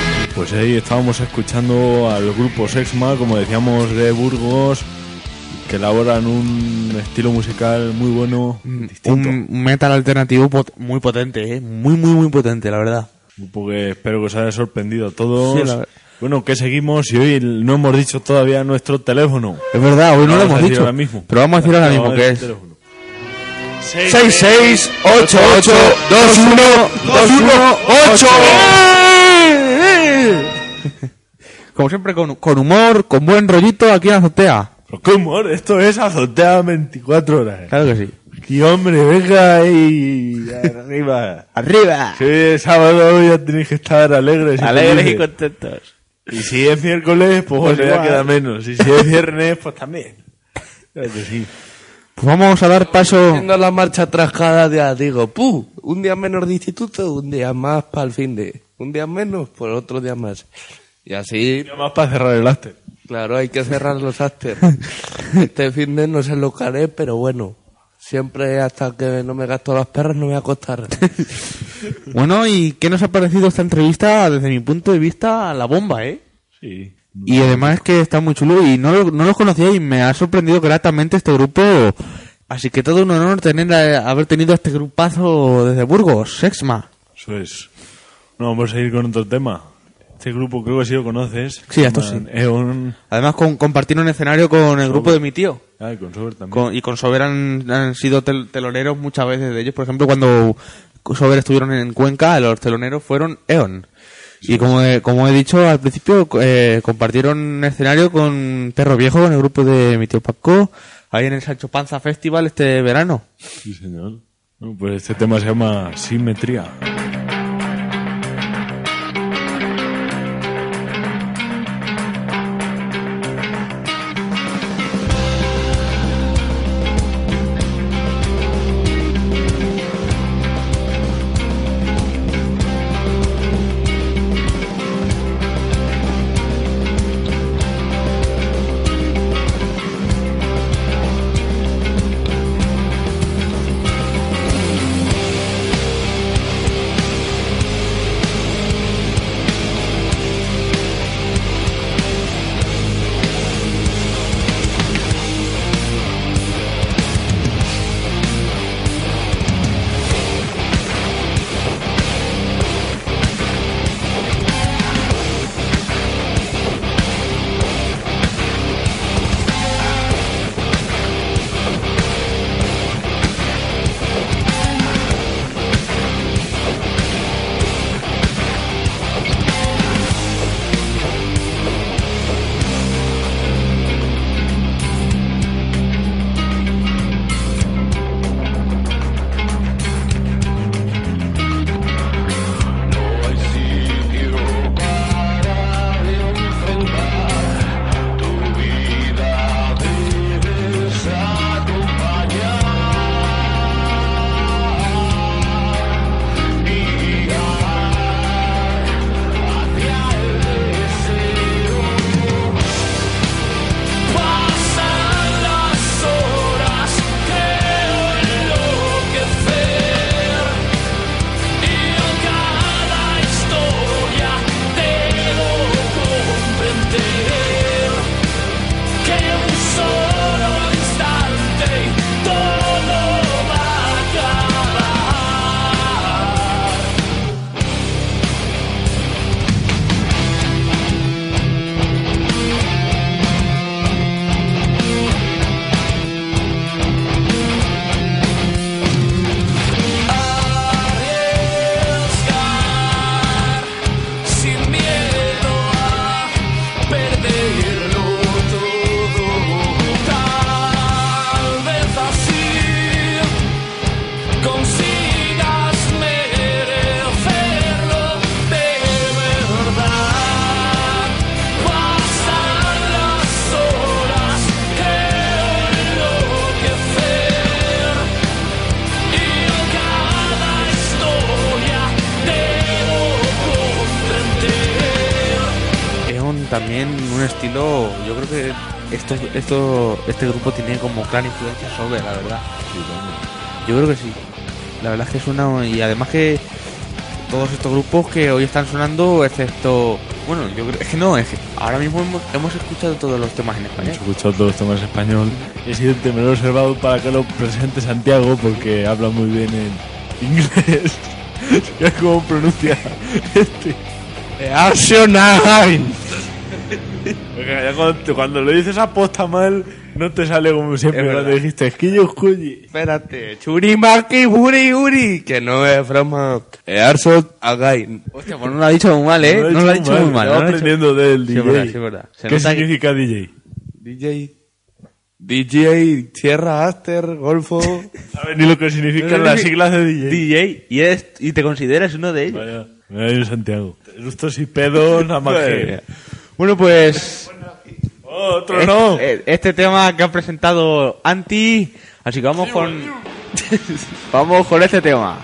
Ahí estábamos escuchando al grupo Sexma, como decíamos, de Burgos, que elaboran un estilo musical muy bueno, distinto. Un metal alternativo muy potente, muy potente, la verdad. Un poco que espero que os haya sorprendido a todos. Sí, Bueno, que seguimos y hoy no hemos dicho todavía nuestro teléfono. Es verdad, hoy no lo Vamos a hemos decir dicho, ahora mismo. pero vamos a decir ahora mismo que es 668821218. Como siempre, con humor, con buen rollito aquí en Azotea. Pero qué humor, esto es Azotea 24 horas. Claro que sí. Y hombre, venga ahí, arriba. ¡Arriba! Si hoy es sábado, ya tenéis que estar alegres. Alegres y contentos. Y si es miércoles, pues ya queda menos. Y si es viernes, pues también. Claro que sí. Pues vamos a dar paso... Haciendo la marcha atrás cada día, digo, un día menos de instituto, un día más para el fin de... Un día menos, por otro día más. Y así... Un día más para cerrar el after. Claro, hay que cerrar los after. Este fin de no sé lo que haré, pero bueno... Siempre hasta que no me gasto las perras no me voy a acostar. Bueno, ¿y qué nos ha parecido esta entrevista? Desde mi punto de vista, la bomba, ¿eh? Sí. Y además es que está muy chulo y no los conocía y me ha sorprendido gratamente este grupo. Así que todo un honor haber tenido este grupazo desde Burgos, Sexma. Eso es. No, vamos a ir con otro tema. Este grupo creo que sí lo conoces. Sí, esto sí. Eon. Además compartieron escenario con el grupo de mi tío. Ah, y con Sober también. Y con Sober han sido teloneros muchas veces de ellos. Por ejemplo, cuando Sober estuvieron en Cuenca, los teloneros fueron Eon. Sí. Y como he dicho al principio, compartieron escenario con Perro Viejo, con el grupo de mi tío Paco, ahí en el Sancho Panza Festival este verano. Sí, señor. Bueno, pues este tema se llama Simetría. También un estilo, yo creo que este grupo tiene como clara influencia sobre, la verdad. Sí, yo creo que sí. La verdad es que suena, y además que todos estos grupos que hoy están sonando, excepto Bueno, yo creo... Es que no, es que ahora mismo hemos escuchado todos los temas en español. Hemos escuchado todos los temas en español. Evidente, me lo he reservado para que lo presente Santiago porque habla muy bien en inglés. ¿Sabes cómo pronuncia este? Arsenal. Cuando lo dices aposta mal, no te sale como siempre cuando dijiste esquillo esculli. Espérate, churimaki buri uri, que no es broma. Arsot again. Hostia, pues no lo ha dicho muy mal, ¿eh? No lo ha dicho muy mal. Estaba aprendiendo del DJ. Sí, es verdad, sí, es verdad. ¿Qué significa DJ? DJ, Sierra, Aster, Golfo. ¿Sabes ni lo que significan las siglas de DJ? DJ, y te consideras uno de ellos. Vaya, me voy a Santiago. Justos y pedos, nada más que... Bueno, pues... otro no. Este tema que ha presentado Anti, así que vamos con... vamos con este tema.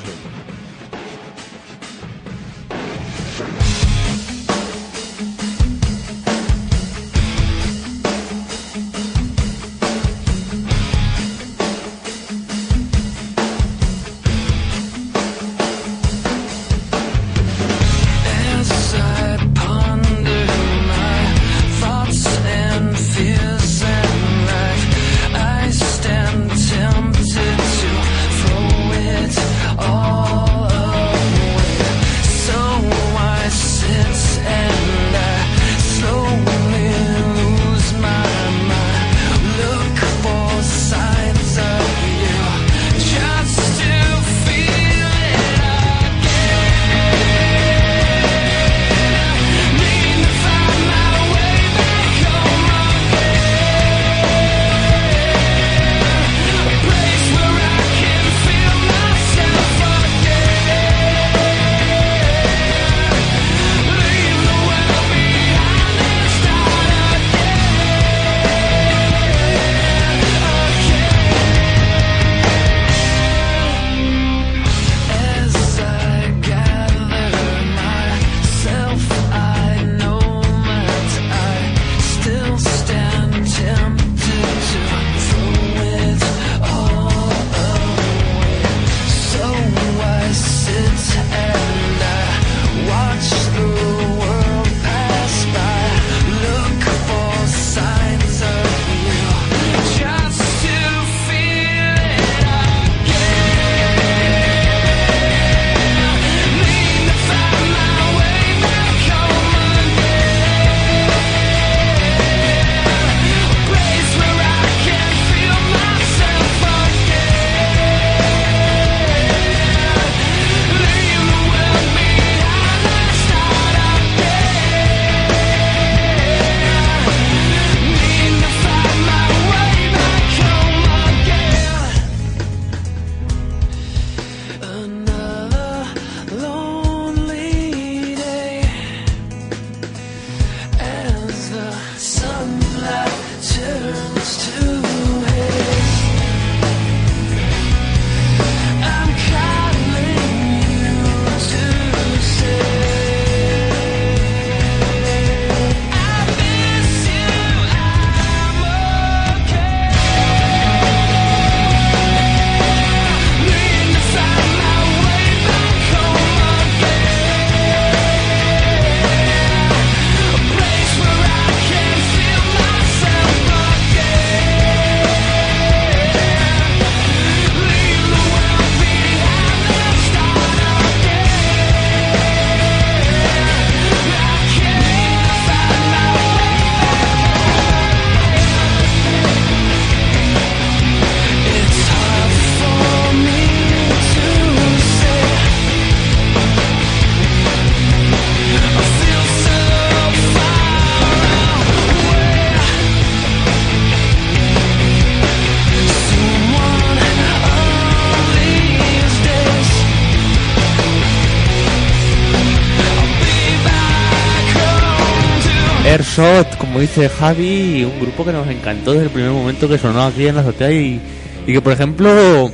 Airshot, como dice Javi, un grupo que nos encantó desde el primer momento que sonó aquí en la azotea y que, por ejemplo,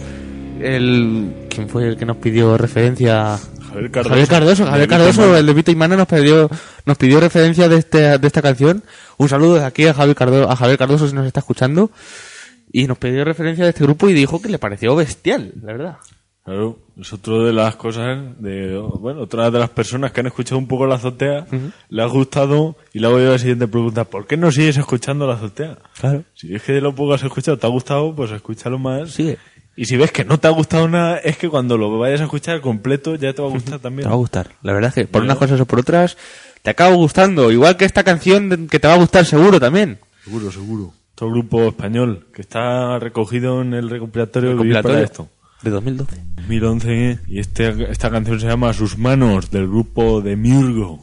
¿quién fue el que nos pidió referencia? Javier Cardoso, el de Vito y Mana nos pidió referencia de esta canción. Un saludo desde aquí a Javier Cardoso si nos está escuchando. Y nos pidió referencia de este grupo y dijo que le pareció bestial, la verdad. Claro, es otra de las cosas otra de las personas que han escuchado un poco La Azotea, le ha gustado y le hago yo la siguiente pregunta: ¿por qué no sigues escuchando La Azotea? Claro. Si es que de lo poco has escuchado te ha gustado, pues escúchalo más. Sigue. Y si ves que no te ha gustado nada, es que cuando lo vayas a escuchar completo ya te va a gustar también. Te va a gustar. La verdad es que por unas cosas o por otras te acaba gustando. Igual que esta canción que te va a gustar seguro también. Seguro. Otro grupo español que está recogido en el recopilatorio Vivir para esto. De 2012. 2011. Y esta canción se llama Sus manos, del grupo de Miurgo.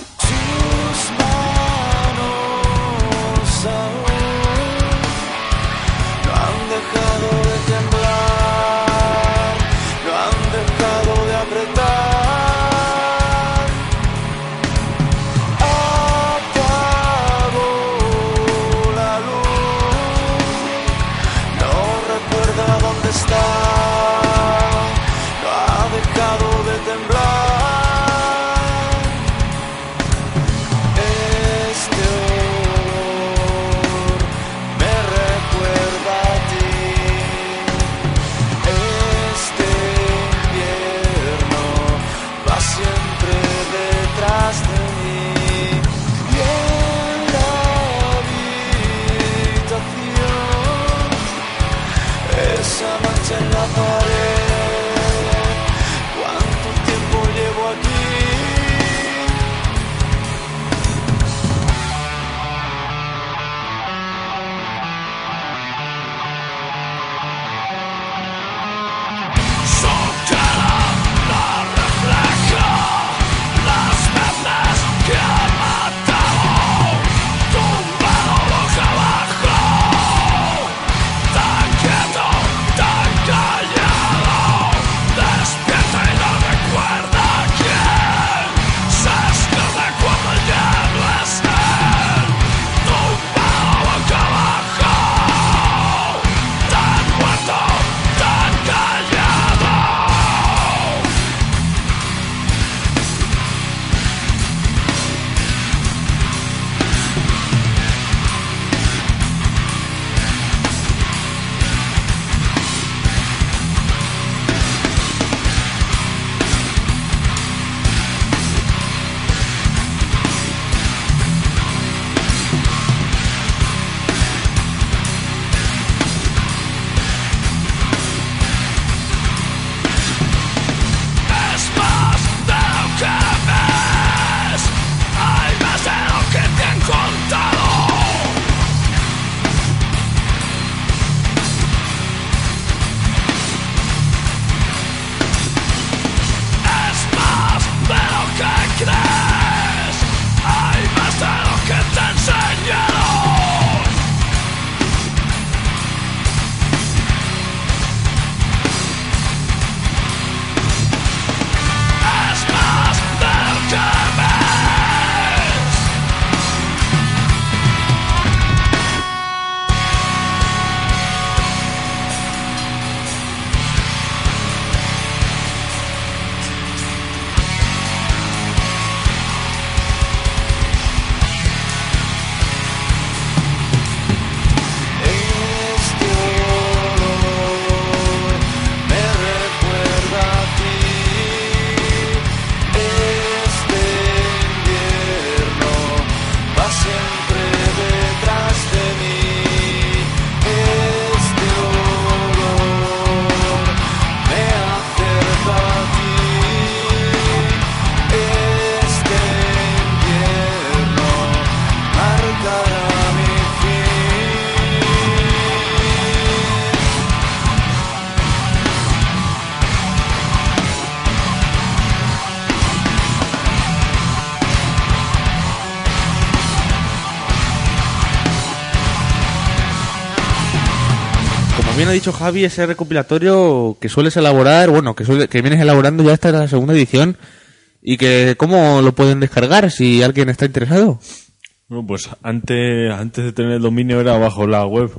bien ha dicho Javi, ese recopilatorio que sueles elaborar, bueno, que vienes elaborando, ya esta es la segunda edición, y que ¿cómo lo pueden descargar si alguien está interesado? Bueno, pues antes de tener el dominio era bajo la web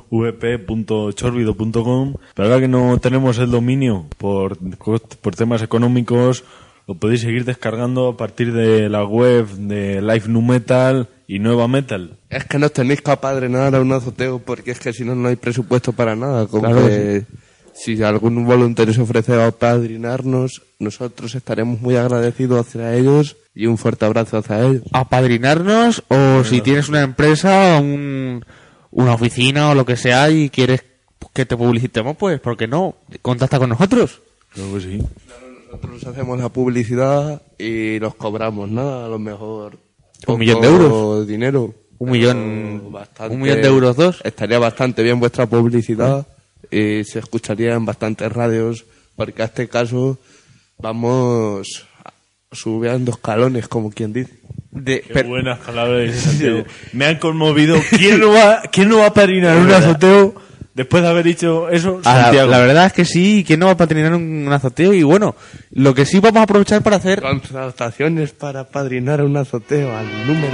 vp.chorbido.com, pero ahora que no tenemos el dominio por temas económicos, lo podéis seguir descargando a partir de la web de Live Nu Metal y Nueva Metal. Es que nos tenéis que apadrinar a un azoteo, porque es que si no, no hay presupuesto para nada. Con claro que Si algún voluntario se ofrece a apadrinarnos, nosotros estaremos muy agradecidos hacia ellos y un fuerte abrazo hacia ellos. Apadrinarnos o si tienes una empresa, una oficina o lo que sea y quieres que te publicitemos, pues, ¿por qué no? Contacta con nosotros. Creo que sí. Nosotros hacemos la publicidad y los cobramos, nada, a lo mejor... ¿1 millón de euros? Dinero. ¿1 millón de euros dos? Estaría bastante bien vuestra publicidad y se escucharía en bastantes radios, porque a este caso vamos subiendo escalones, como quien dice. Qué buenas palabras, Santiago. Me han conmovido. ¿Quién no va a padrinar un azoteo después de haber dicho eso? Santiago. La verdad es que sí. ¿Quién no va a padrinar un azoteo? Y bueno, lo que sí vamos a aprovechar para hacer... Contrataciones para padrinar un azoteo al número...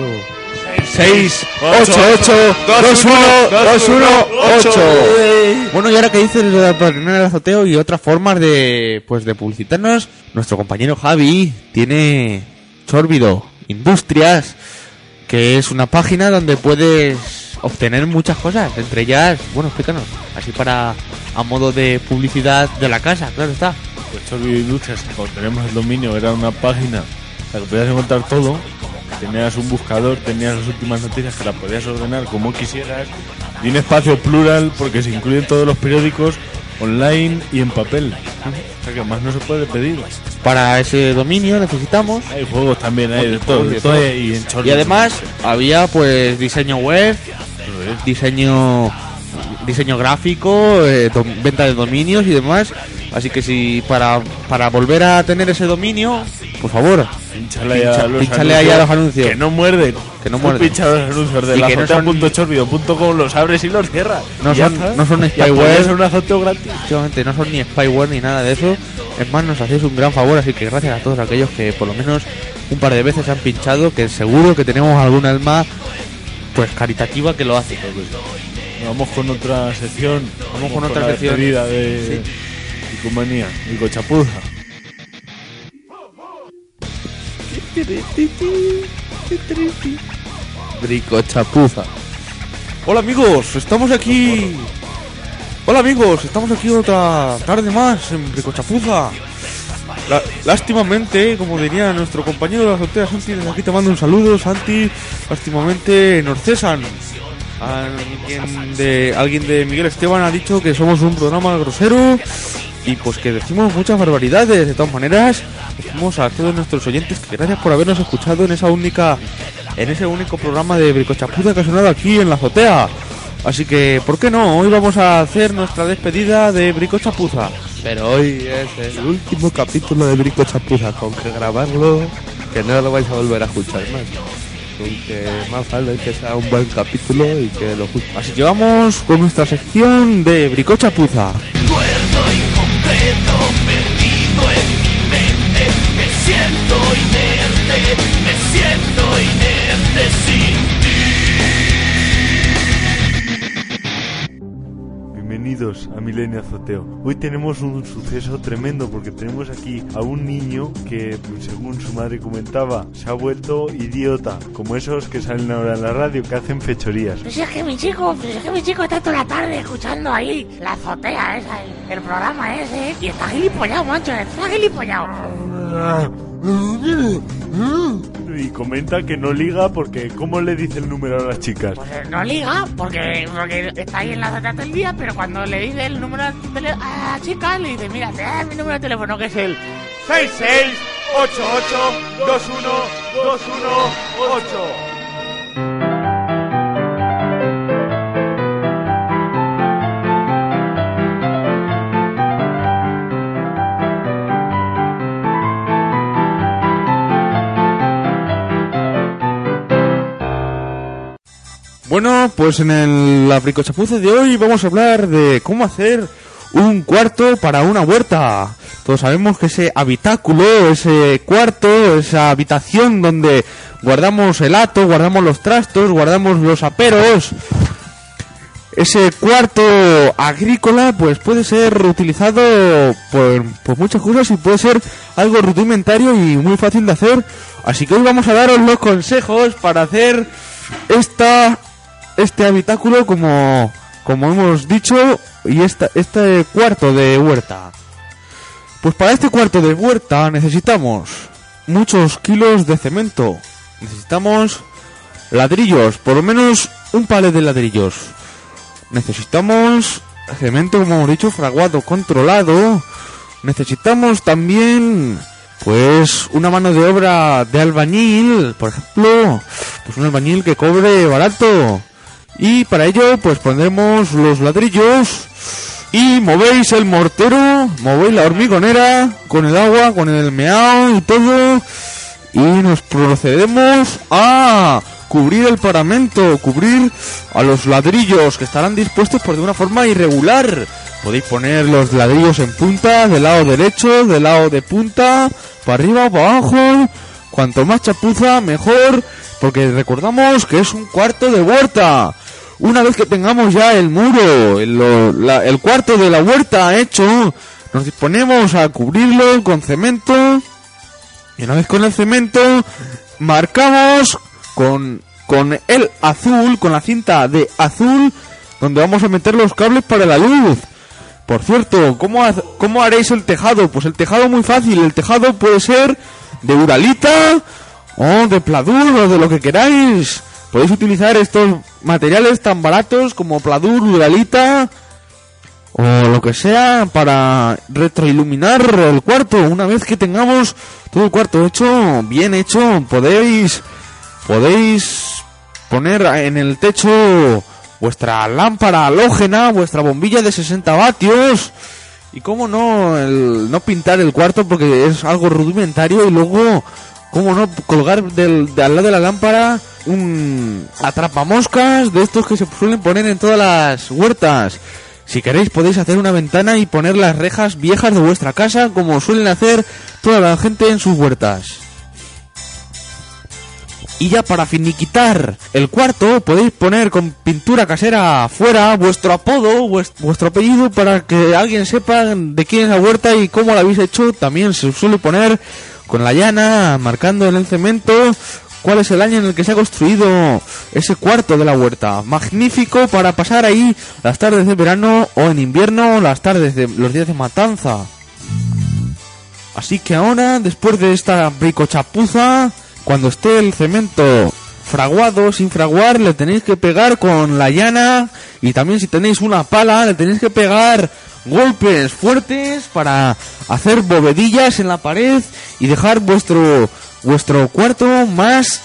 688-21-218. Bueno, y ahora que dices lo de padrinar el azoteo y otras formas de publicitarnos, nuestro compañero Javi tiene Chórbido Industrias, que es una página donde puedes obtener muchas cosas, entre ellas, bueno, explícanos, así a modo de publicidad de la casa, claro está. Pues Chórbido Industrias, cuando tenemos el dominio, era una página en la que podías encontrar todo. Tenías un buscador, tenías las últimas noticias que las podías ordenar como quisieras, y un espacio plural porque se incluyen todos los periódicos online y en papel. O sea que más no se puede pedir. Para ese dominio necesitamos... Hay juegos también, hay de todo. Y en Chorro. Y además había pues diseño web, diseño gráfico, venta de dominios y demás. Así que si para volver a tener ese dominio, por favor, pinchale ahí a los anuncios. Que no muerden. Pincha los anuncios de la azotea.chorbido.com, los abres y los cierras. No son spyware. Son un azoteo gratis. Efectivamente, no son ni spyware ni nada de eso. Es más, nos hacéis un gran favor, así que gracias a todos aquellos que por lo menos un par de veces han pinchado, que seguro que tenemos algún alma pues caritativa que lo hace. Vamos con otra sección. Vamos con otra sección de Bricomanía, Bricochapuza. Bricochapuza. Hola amigos, estamos aquí otra tarde más en Bricochapuza. Lástimamente, como diría nuestro compañero de la azotea, Santi, desde aquí te mando un saludo, Santi. Lástimamente nos cesan. Alguien de Miguel Esteban ha dicho que somos un programa grosero y pues que decimos muchas barbaridades. De todas maneras, decimos a todos nuestros oyentes que gracias por habernos escuchado en ese único programa de Bricochapuza que ha sonado aquí en la azotea. Así que, ¿por qué no? Hoy vamos a hacer nuestra despedida de Bricochapuza. Pero hoy es el último capítulo de Bricochapuza, con que grabarlo, que no lo vais a volver a escuchar más. Aunque más vale que sea un buen capítulo y que lo escuchen. Así que vamos con nuestra sección de Bricochapuza. Cuerdo incompleto, perdido en mi mente. Me siento inerte sin ti. Bienvenidos a Milenio Azoteo. Hoy tenemos un suceso tremendo porque tenemos aquí a un niño que, según su madre comentaba, se ha vuelto idiota, como esos que salen ahora en la radio que hacen fechorías. Pues es que mi chico está toda la tarde escuchando ahí la azotea esa, el programa ese, y está gilipollado, macho, está gilipollado. Y comenta que no liga porque ¿cómo le dice el número a las chicas? Pues no liga porque está ahí en la azotea todo el día, pero cuando le dice el número a la chica le dice, mira, te da mi número de teléfono que es el 668821218. Bueno, pues en la Bricochapuza de hoy vamos a hablar de cómo hacer un cuarto para una huerta. Todos sabemos que ese habitáculo, ese cuarto, esa habitación donde guardamos el hato, guardamos los trastos, guardamos los aperos, ese cuarto agrícola pues puede ser reutilizado por muchas cosas y puede ser algo rudimentario y muy fácil de hacer. Así que hoy vamos a daros los consejos para hacer este habitáculo como como hemos dicho, y este cuarto de huerta. Pues para este cuarto de huerta necesitamos muchos kilos de cemento. Necesitamos ladrillos, por lo menos un palet de ladrillos. Necesitamos cemento, como hemos dicho, fraguado, controlado. Necesitamos también, pues, una mano de obra de albañil, por ejemplo, pues un albañil que cobre barato. Y para ello, pues pondremos los ladrillos y movéis el mortero, movéis la hormigonera con el agua, con el meao y todo. Y nos procedemos a cubrir el paramento, cubrir a los ladrillos que estarán dispuestos por de una forma irregular. Podéis poner los ladrillos en punta, del lado derecho, del lado de punta, para arriba, para abajo. Cuanto más chapuza, mejor, porque recordamos que es un cuarto de huerta. Una vez que tengamos ya el muro, el cuarto de la huerta hecho, nos disponemos a cubrirlo con cemento. Y una vez con el cemento, marcamos con el azul, con la cinta de azul, donde vamos a meter los cables para la luz. Por cierto, ¿cómo haréis el tejado? Pues el tejado muy fácil. El tejado puede ser de uralita o de pladur o de lo que queráis. Podéis utilizar estos materiales tan baratos como pladur, uralita o lo que sea para retroiluminar el cuarto. Una vez que tengamos todo el cuarto hecho, bien hecho, podéis poner en el techo vuestra lámpara halógena, vuestra bombilla de 60 vatios. Y cómo no, no pintar el cuarto porque es algo rudimentario. Y luego, cómo no colgar al lado de la lámpara un atrapamoscas de estos que se suelen poner en todas las huertas. Si queréis podéis hacer una ventana y poner las rejas viejas de vuestra casa, como suelen hacer toda la gente en sus huertas. Y ya para finiquitar el cuarto, podéis poner con pintura casera afuera vuestro apodo, vuestro apellido, para que alguien sepa de quién es la huerta y cómo la habéis hecho. También se suele poner con la llana, marcando en el cemento cuál es el año en el que se ha construido ese cuarto de la huerta. Magnífico para pasar ahí las tardes de verano o en invierno, las tardes de los días de matanza. Así que ahora, después de esta bricochapuza, cuando esté el cemento fraguado, sin fraguar, le tenéis que pegar con la llana. Y también si tenéis una pala, le tenéis que pegar golpes fuertes para hacer bovedillas en la pared y dejar vuestro cuarto más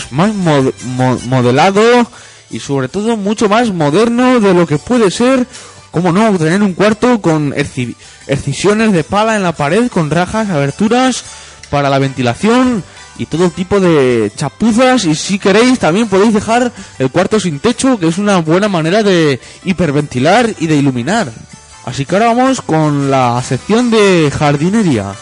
modelado y sobre todo mucho más moderno de lo que puede ser. Cómo no, tener un cuarto con excisiones de pala en la pared, con rajas, aberturas para la ventilación y todo tipo de chapuzas. Y si queréis también podéis dejar el cuarto sin techo, que es una buena manera de hiperventilar y de iluminar. Así que ahora vamos con la sección de jardinería.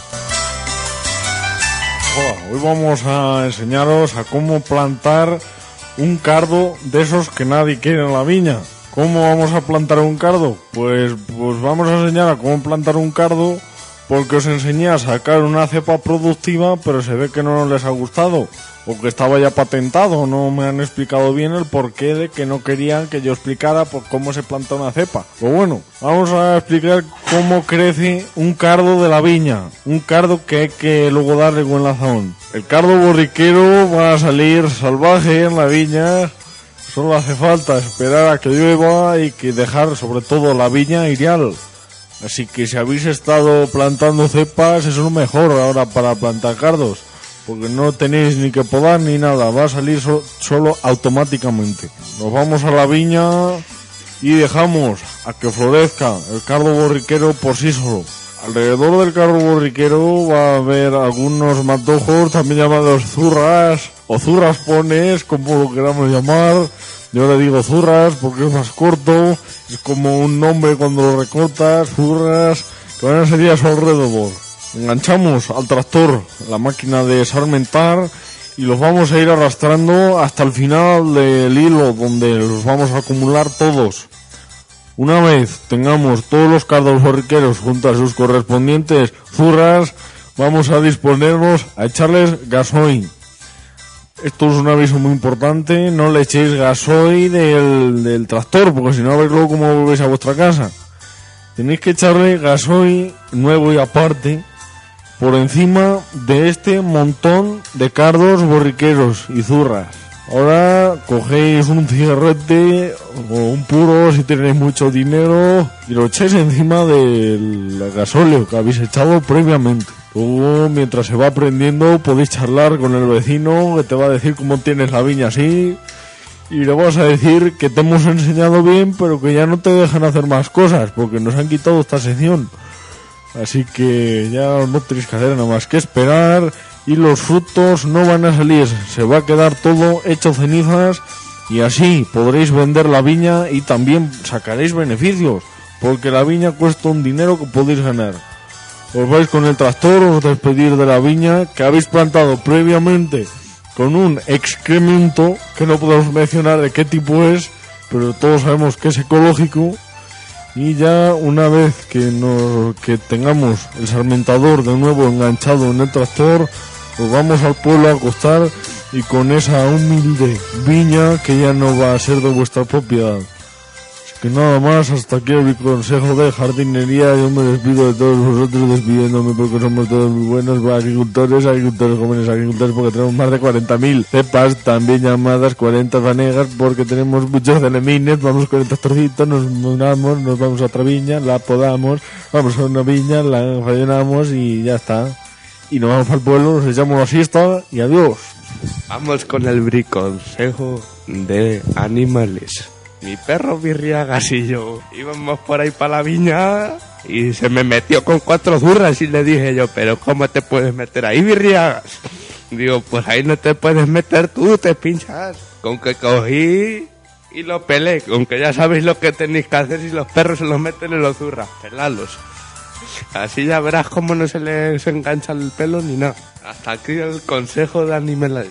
Hola, hoy vamos a enseñaros a cómo plantar un cardo de esos que nadie quiere en la viña. ¿Cómo vamos a plantar un cardo? Pues vamos a enseñar a cómo plantar un cardo, porque os enseñé a sacar una cepa productiva, pero se ve que no les ha gustado, o que estaba ya patentado. No me han explicado bien el porqué de que no querían que yo explicara por cómo se planta una cepa. Pero bueno, vamos a explicar cómo crece un cardo de la viña, un cardo que hay que luego darle buen lazón. El cardo borriquero va a salir salvaje en la viña. Solo hace falta esperar a que llueva y que dejar sobre todo la viña aireal. Así que si habéis estado plantando cepas, es lo mejor ahora para plantar cardos, porque no tenéis ni que podar ni nada, va a salir solo automáticamente. Nos vamos a la viña y dejamos a que florezca el cardo borriquero por sí solo. Alrededor del cardo borriquero va a haber algunos matojos, también llamados zurras o zurraspones, como lo queramos llamar. Yo le digo zurras porque es más corto, es como un nombre cuando lo recortas, zurras, que van a salir a su alrededor. Enganchamos al tractor la máquina de sarmentar y los vamos a ir arrastrando hasta el final del hilo, donde los vamos a acumular todos. Una vez tengamos todos los cardos borriqueros junto a sus correspondientes zurras, vamos a disponernos a echarles gasoil. esto es un aviso muy importante, no le echéis gasoil del tractor, porque si no, a ver luego cómo volvéis a vuestra casa. Tenéis que echarle gasoil nuevo y aparte por encima de este montón de cardos borriqueros y zurras. Ahora cogéis un cigarrete o un puro si tenéis mucho dinero y lo echáis encima del gasóleo que habéis echado previamente. Luego, mientras se va prendiendo, podéis charlar con el vecino que te va a decir cómo tienes la viña así y le vas a decir que te hemos enseñado bien, pero que ya no te dejan hacer más cosas porque nos han quitado esta sección. Así que ya no tenéis que hacer nada más que esperar y los frutos no van a salir, se va a quedar todo hecho cenizas y así podréis vender la viña y también sacaréis beneficios porque la viña cuesta un dinero que podéis ganar. Os vais con el tractor, os despedir de la viña que habéis plantado previamente con un excremento que no podemos mencionar de qué tipo es, pero todos sabemos que es ecológico. Y ya una vez que tengamos el sarmentador de nuevo enganchado en el tractor, os vamos al pueblo a acostar y con esa humilde viña que ya no va a ser de vuestra propiedad. Que nada más, hasta aquí el consejo de jardinería. Yo me despido de todos vosotros, despidiéndome porque somos todos muy buenos agricultores, jóvenes agricultores, porque tenemos más de 40.000 cepas, también llamadas 40 vanegas, porque tenemos muchos celemines. Vamos con el tractorcito, nos mudamos, nos vamos a otra viña, la podamos, vamos a una viña, la rellenamos y ya está. Y nos vamos al pueblo, nos echamos la siesta y adiós. Vamos con el briconsejo de animales. Mi perro Virriagas y yo íbamos por ahí para la viña y se me metió con 4 zurras y le dije yo, pero ¿cómo te puedes meter ahí, Virriagas? Digo, pues ahí no te puedes meter tú, te pinchas. Con que cogí y lo pelé, con que ya sabéis lo que tenéis que hacer si los perros se los meten en los zurras, pelarlos. Así ya verás cómo no se les engancha el pelo ni nada. Hasta aquí el consejo de animales.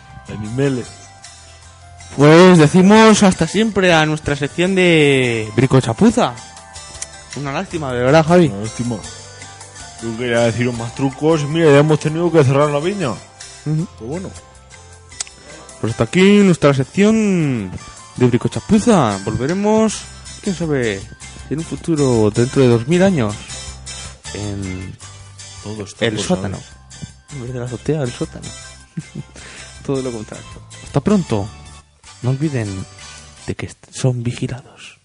Pues decimos hasta siempre a nuestra sección de bricochapuza. Una lástima, de verdad, Javi. Una lástima. Yo quería deciros más trucos y mira, ya hemos tenido que cerrar la viña. Pues bueno. Pues hasta aquí nuestra sección de bricochapuza. Volveremos, quién sabe, en un futuro dentro de 2000 años. En el sótano. En vez de la azotea, el sótano. Todo lo contrario. Hasta pronto. No olviden de que son vigilados.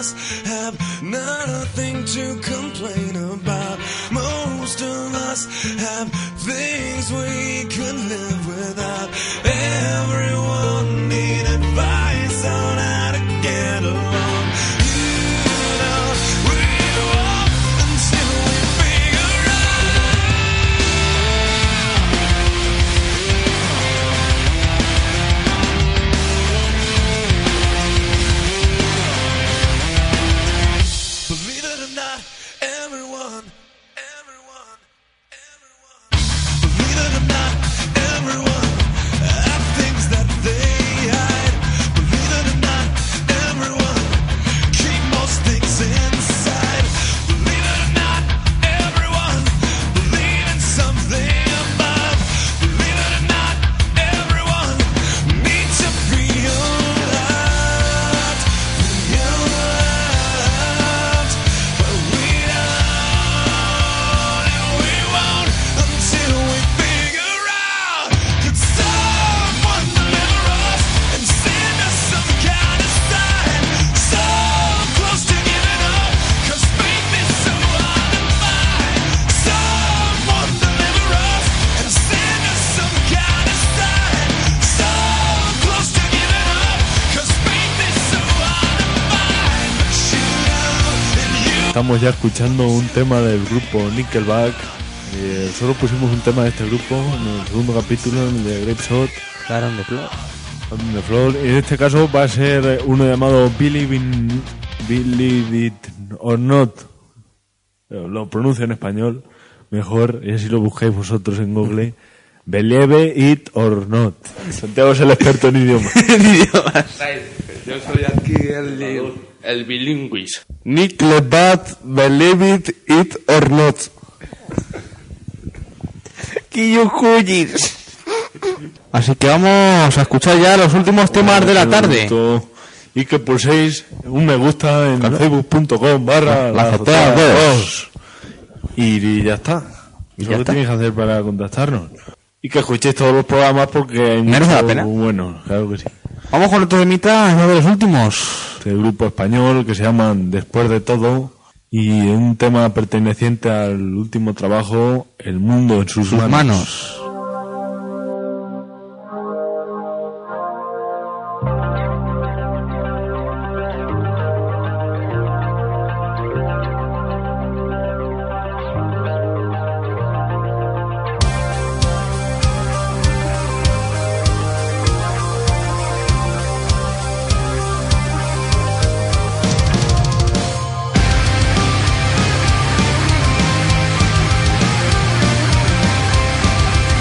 us have nothing to complain about. Most of us have things we could live without. Everyone need advice on how to get along. You know, we walk until we figure Believe it or not, everyone, believe it or not, everyone have things that they hide. Believe it or not, everyone keep most things inside. Believe it or not, everyone believe in something above. Believe it or not, everyone needs to feel loved. Feel loved, but we don't, and we won't until we figure out. Could someone deliver us and send us some kind of sign? So close to giving up, 'cause faith is so hard to find. Someone deliver us and send us some kind of sign. So close to giving up, 'cause faith is so hard to find. But you know, and you Estamos ya escuchando un tema del grupo Nickelback. Solo pusimos un tema de este grupo en el segundo capítulo, en el de Grape Shot. Aaron de Flor. Aaron de Flor. En este caso va a ser uno llamado Believe It or Not. Lo pronuncio en español mejor, y así lo busquéis vosotros en Google. Believe It or Not. Santiago es el experto en idiomas. Yo soy aquí el bilingüis. Nickelback, Believe It or Not. Así que vamos a escuchar ya los últimos temas de la tarde. Y que pulséis un me gusta en facebook.com/ La Azotea 2. Y ya está. Y Eso ya lo está. tenéis que hacer para contactarnos. Y que escuchéis todos los programas porque hay ¿Merece la mucho pena? bueno, claro que sí. Vamos con otro temita, uno de los últimos. Este grupo español que se llaman Después de Todo, y un tema perteneciente al último trabajo, El mundo en sus manos. know,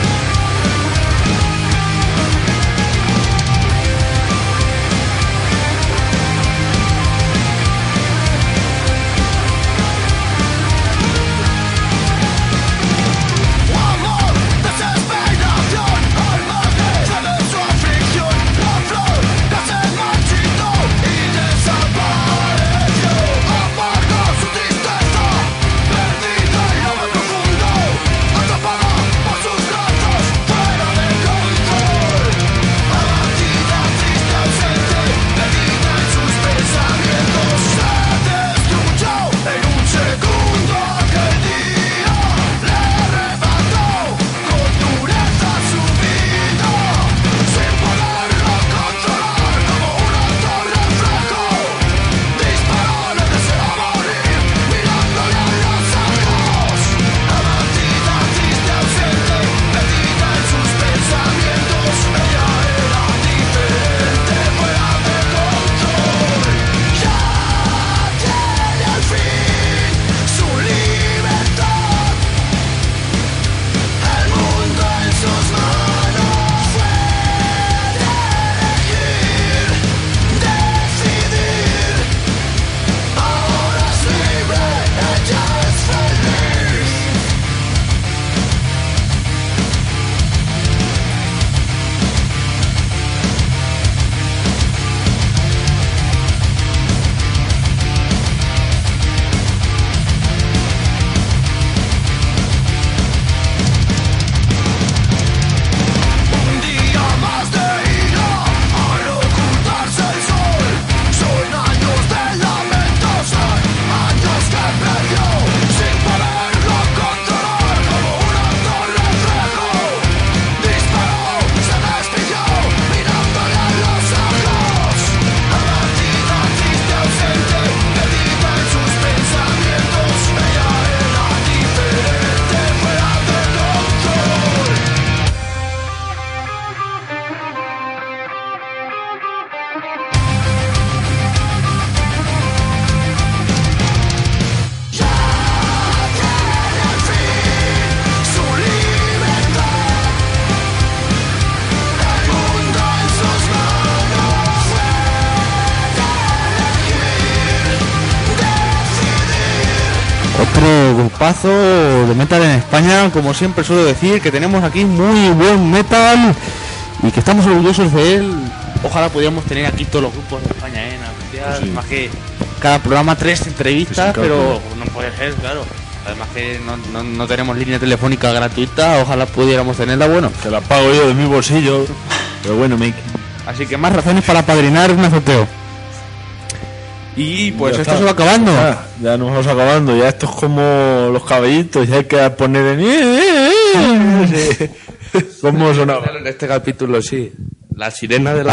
otro grupazo de metal en España. Como siempre suelo decir, que tenemos aquí muy buen metal y que estamos orgullosos de él. Ojalá pudiéramos tener aquí todos los grupos de España, Sí. más que cada programa 3 entrevistas, Sí, claro. pero no puede ser, claro. Además que no tenemos línea telefónica gratuita, ojalá pudiéramos tenerla, bueno. Se la pago yo de mi bolsillo, pero bueno, Mick. Así que más razones para padrinar un azoteo. Y pues Ya esto está. se va acabando. Ya nos vamos acabando, ya esto es como los caballitos, ya hay que poner en... Sí. ¿Cómo sonaba? En este capítulo sí. La sirena de la...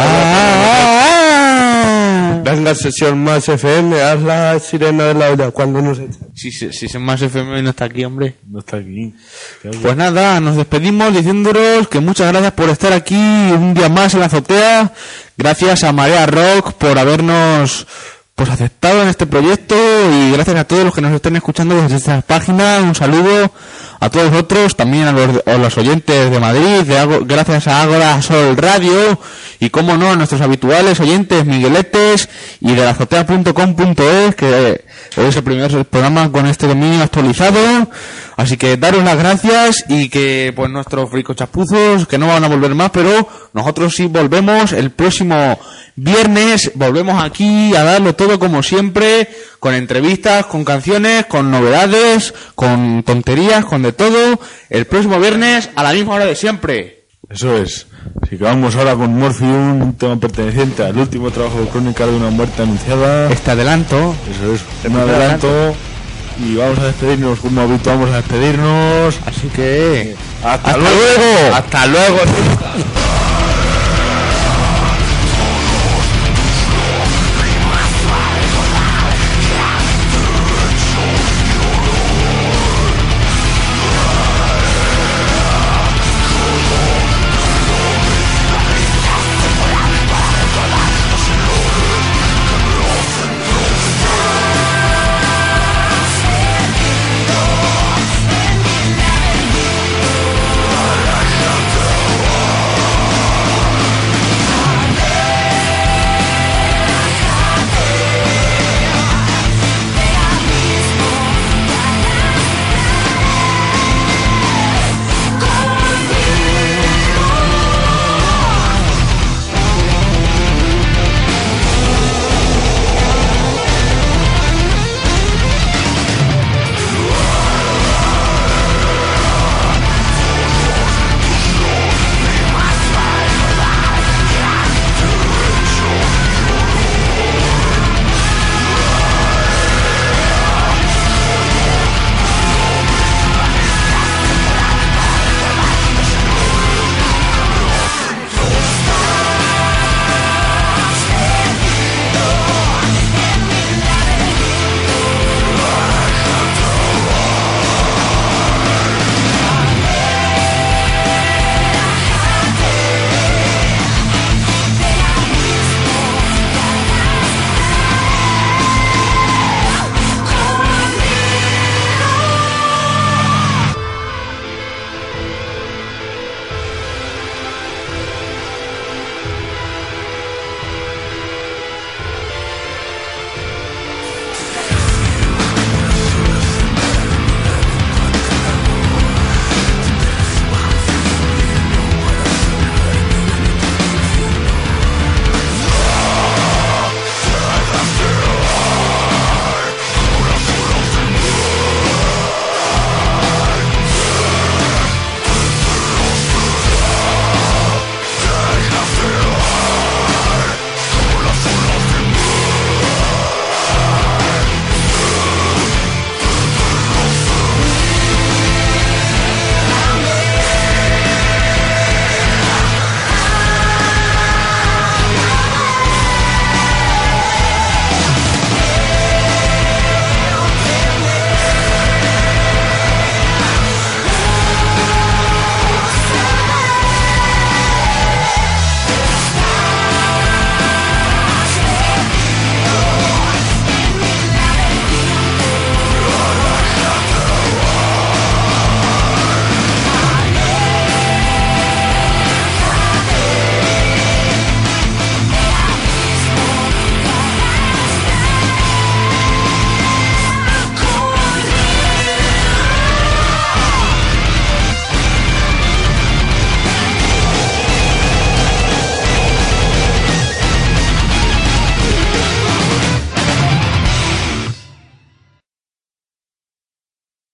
Ah. Venga, sesión más FM, haz la sirena de la olla cuando nos echan. Si es más FM no está aquí, hombre. No está aquí. Pues nada, nos despedimos diciéndonos que muchas gracias por estar aquí un día más en la azotea. Gracias a Marea Rock por habernos pues aceptado en este proyecto, y gracias a todos los que nos estén escuchando desde esta página. Un saludo a todos vosotros, también a los oyentes de Madrid, gracias a Ágora Sol Radio, y como no a nuestros habituales oyentes Migueletes y de lazotea.com.es, que es el primer programa con este dominio actualizado. Así que daros las gracias, y que pues nuestros fricochapuzos que no van a volver más, pero nosotros sí volvemos el próximo viernes. Volvemos aquí a darlo todo como siempre, con entrevistas, con canciones, con novedades, con tonterías, con de todo, el próximo viernes a la misma hora de siempre. Eso es. Así que vamos ahora con Morphium, un tema perteneciente al último trabajo de Crónica de una muerte anunciada. Este adelanto. Eso es, un adelanto. Y vamos a despedirnos como habituamos a despedirnos. Así que... ¡Hasta luego! ¡Hasta luego!